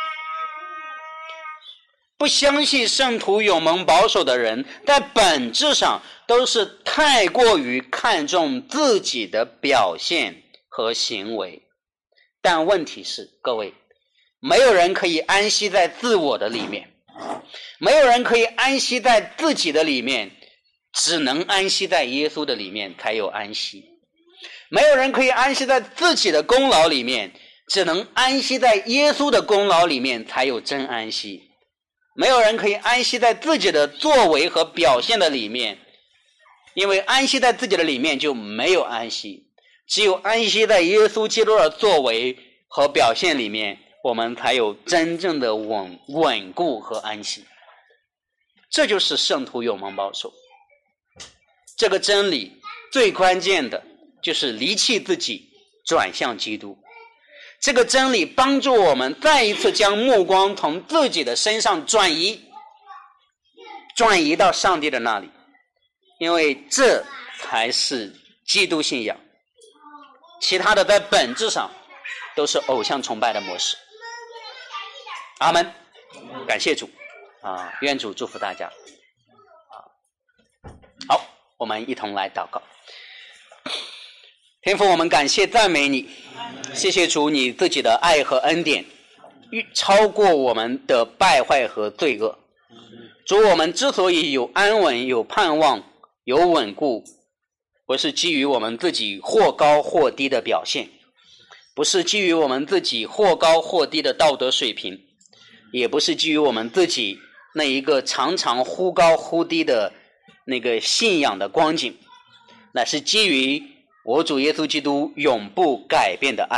不相信圣徒永蒙保守的人，在本质上都是太过于看重自己的表现和行为。但问题是，各位，没有人可以安息在自我的里面，没有人可以安息在自己的里面，只能安息在耶稣的里面才有安息。没有人可以安息在自己的功劳里面，只能安息在耶稣的功劳里面才有真安息。没有人可以安息在自己的作为和表现的里面，因为安息在自己的里面就没有安息，只有安息在耶稣基督的作为和表现里面，我们才有真正的稳稳固和安息。这就是圣徒永蒙保守。这个真理最关键的就是离弃自己，转向基督。这个真理帮助我们再一次将目光从自己的身上转移，转移到上帝的那里，因为这才是基督信仰。其他的在本质上都是偶像崇拜的模式。阿们，感谢主啊，愿主祝福大家啊。好，我们一同来祷告。天父，我们感谢赞美你，谢谢主你自己的爱和恩典超过我们的败坏和罪恶。主，我们之所以有安稳有盼望有稳固，不是基于我们自己或高或低的表现，不是基于我们自己或高或低的道德水平，也不是基于我们自己那一个常常忽高忽低的那个信仰的光景，乃是基于我主耶稣基督永不改变的爱。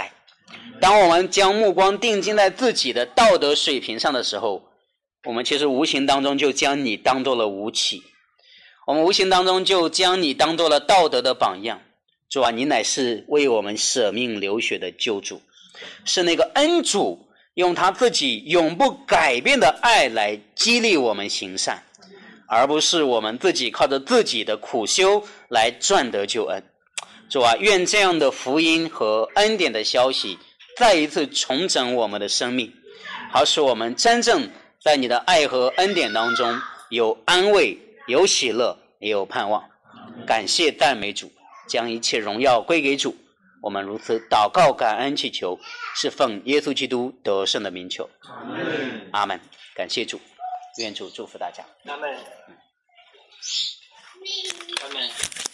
当我们将目光定睛在自己的道德水平上的时候，我们其实无形当中就将你当做了武器，我们无形当中就将你当做了道德的榜样。主啊，你乃是为我们舍命流血的救主，是那个恩主用他自己永不改变的爱来激励我们行善，而不是我们自己靠着自己的苦修来赚得救恩。主啊，愿这样的福音和恩典的消息再一次重整我们的生命，好使我们真正在你的爱和恩典当中有安慰，有喜乐，也有盼望。感谢赞美主，将一切荣耀归给主。我们如此祷告感恩祈求，是奉耶稣基督得胜的名求。阿们。阿们。感谢主，愿主祝福大家。 阿们。阿们。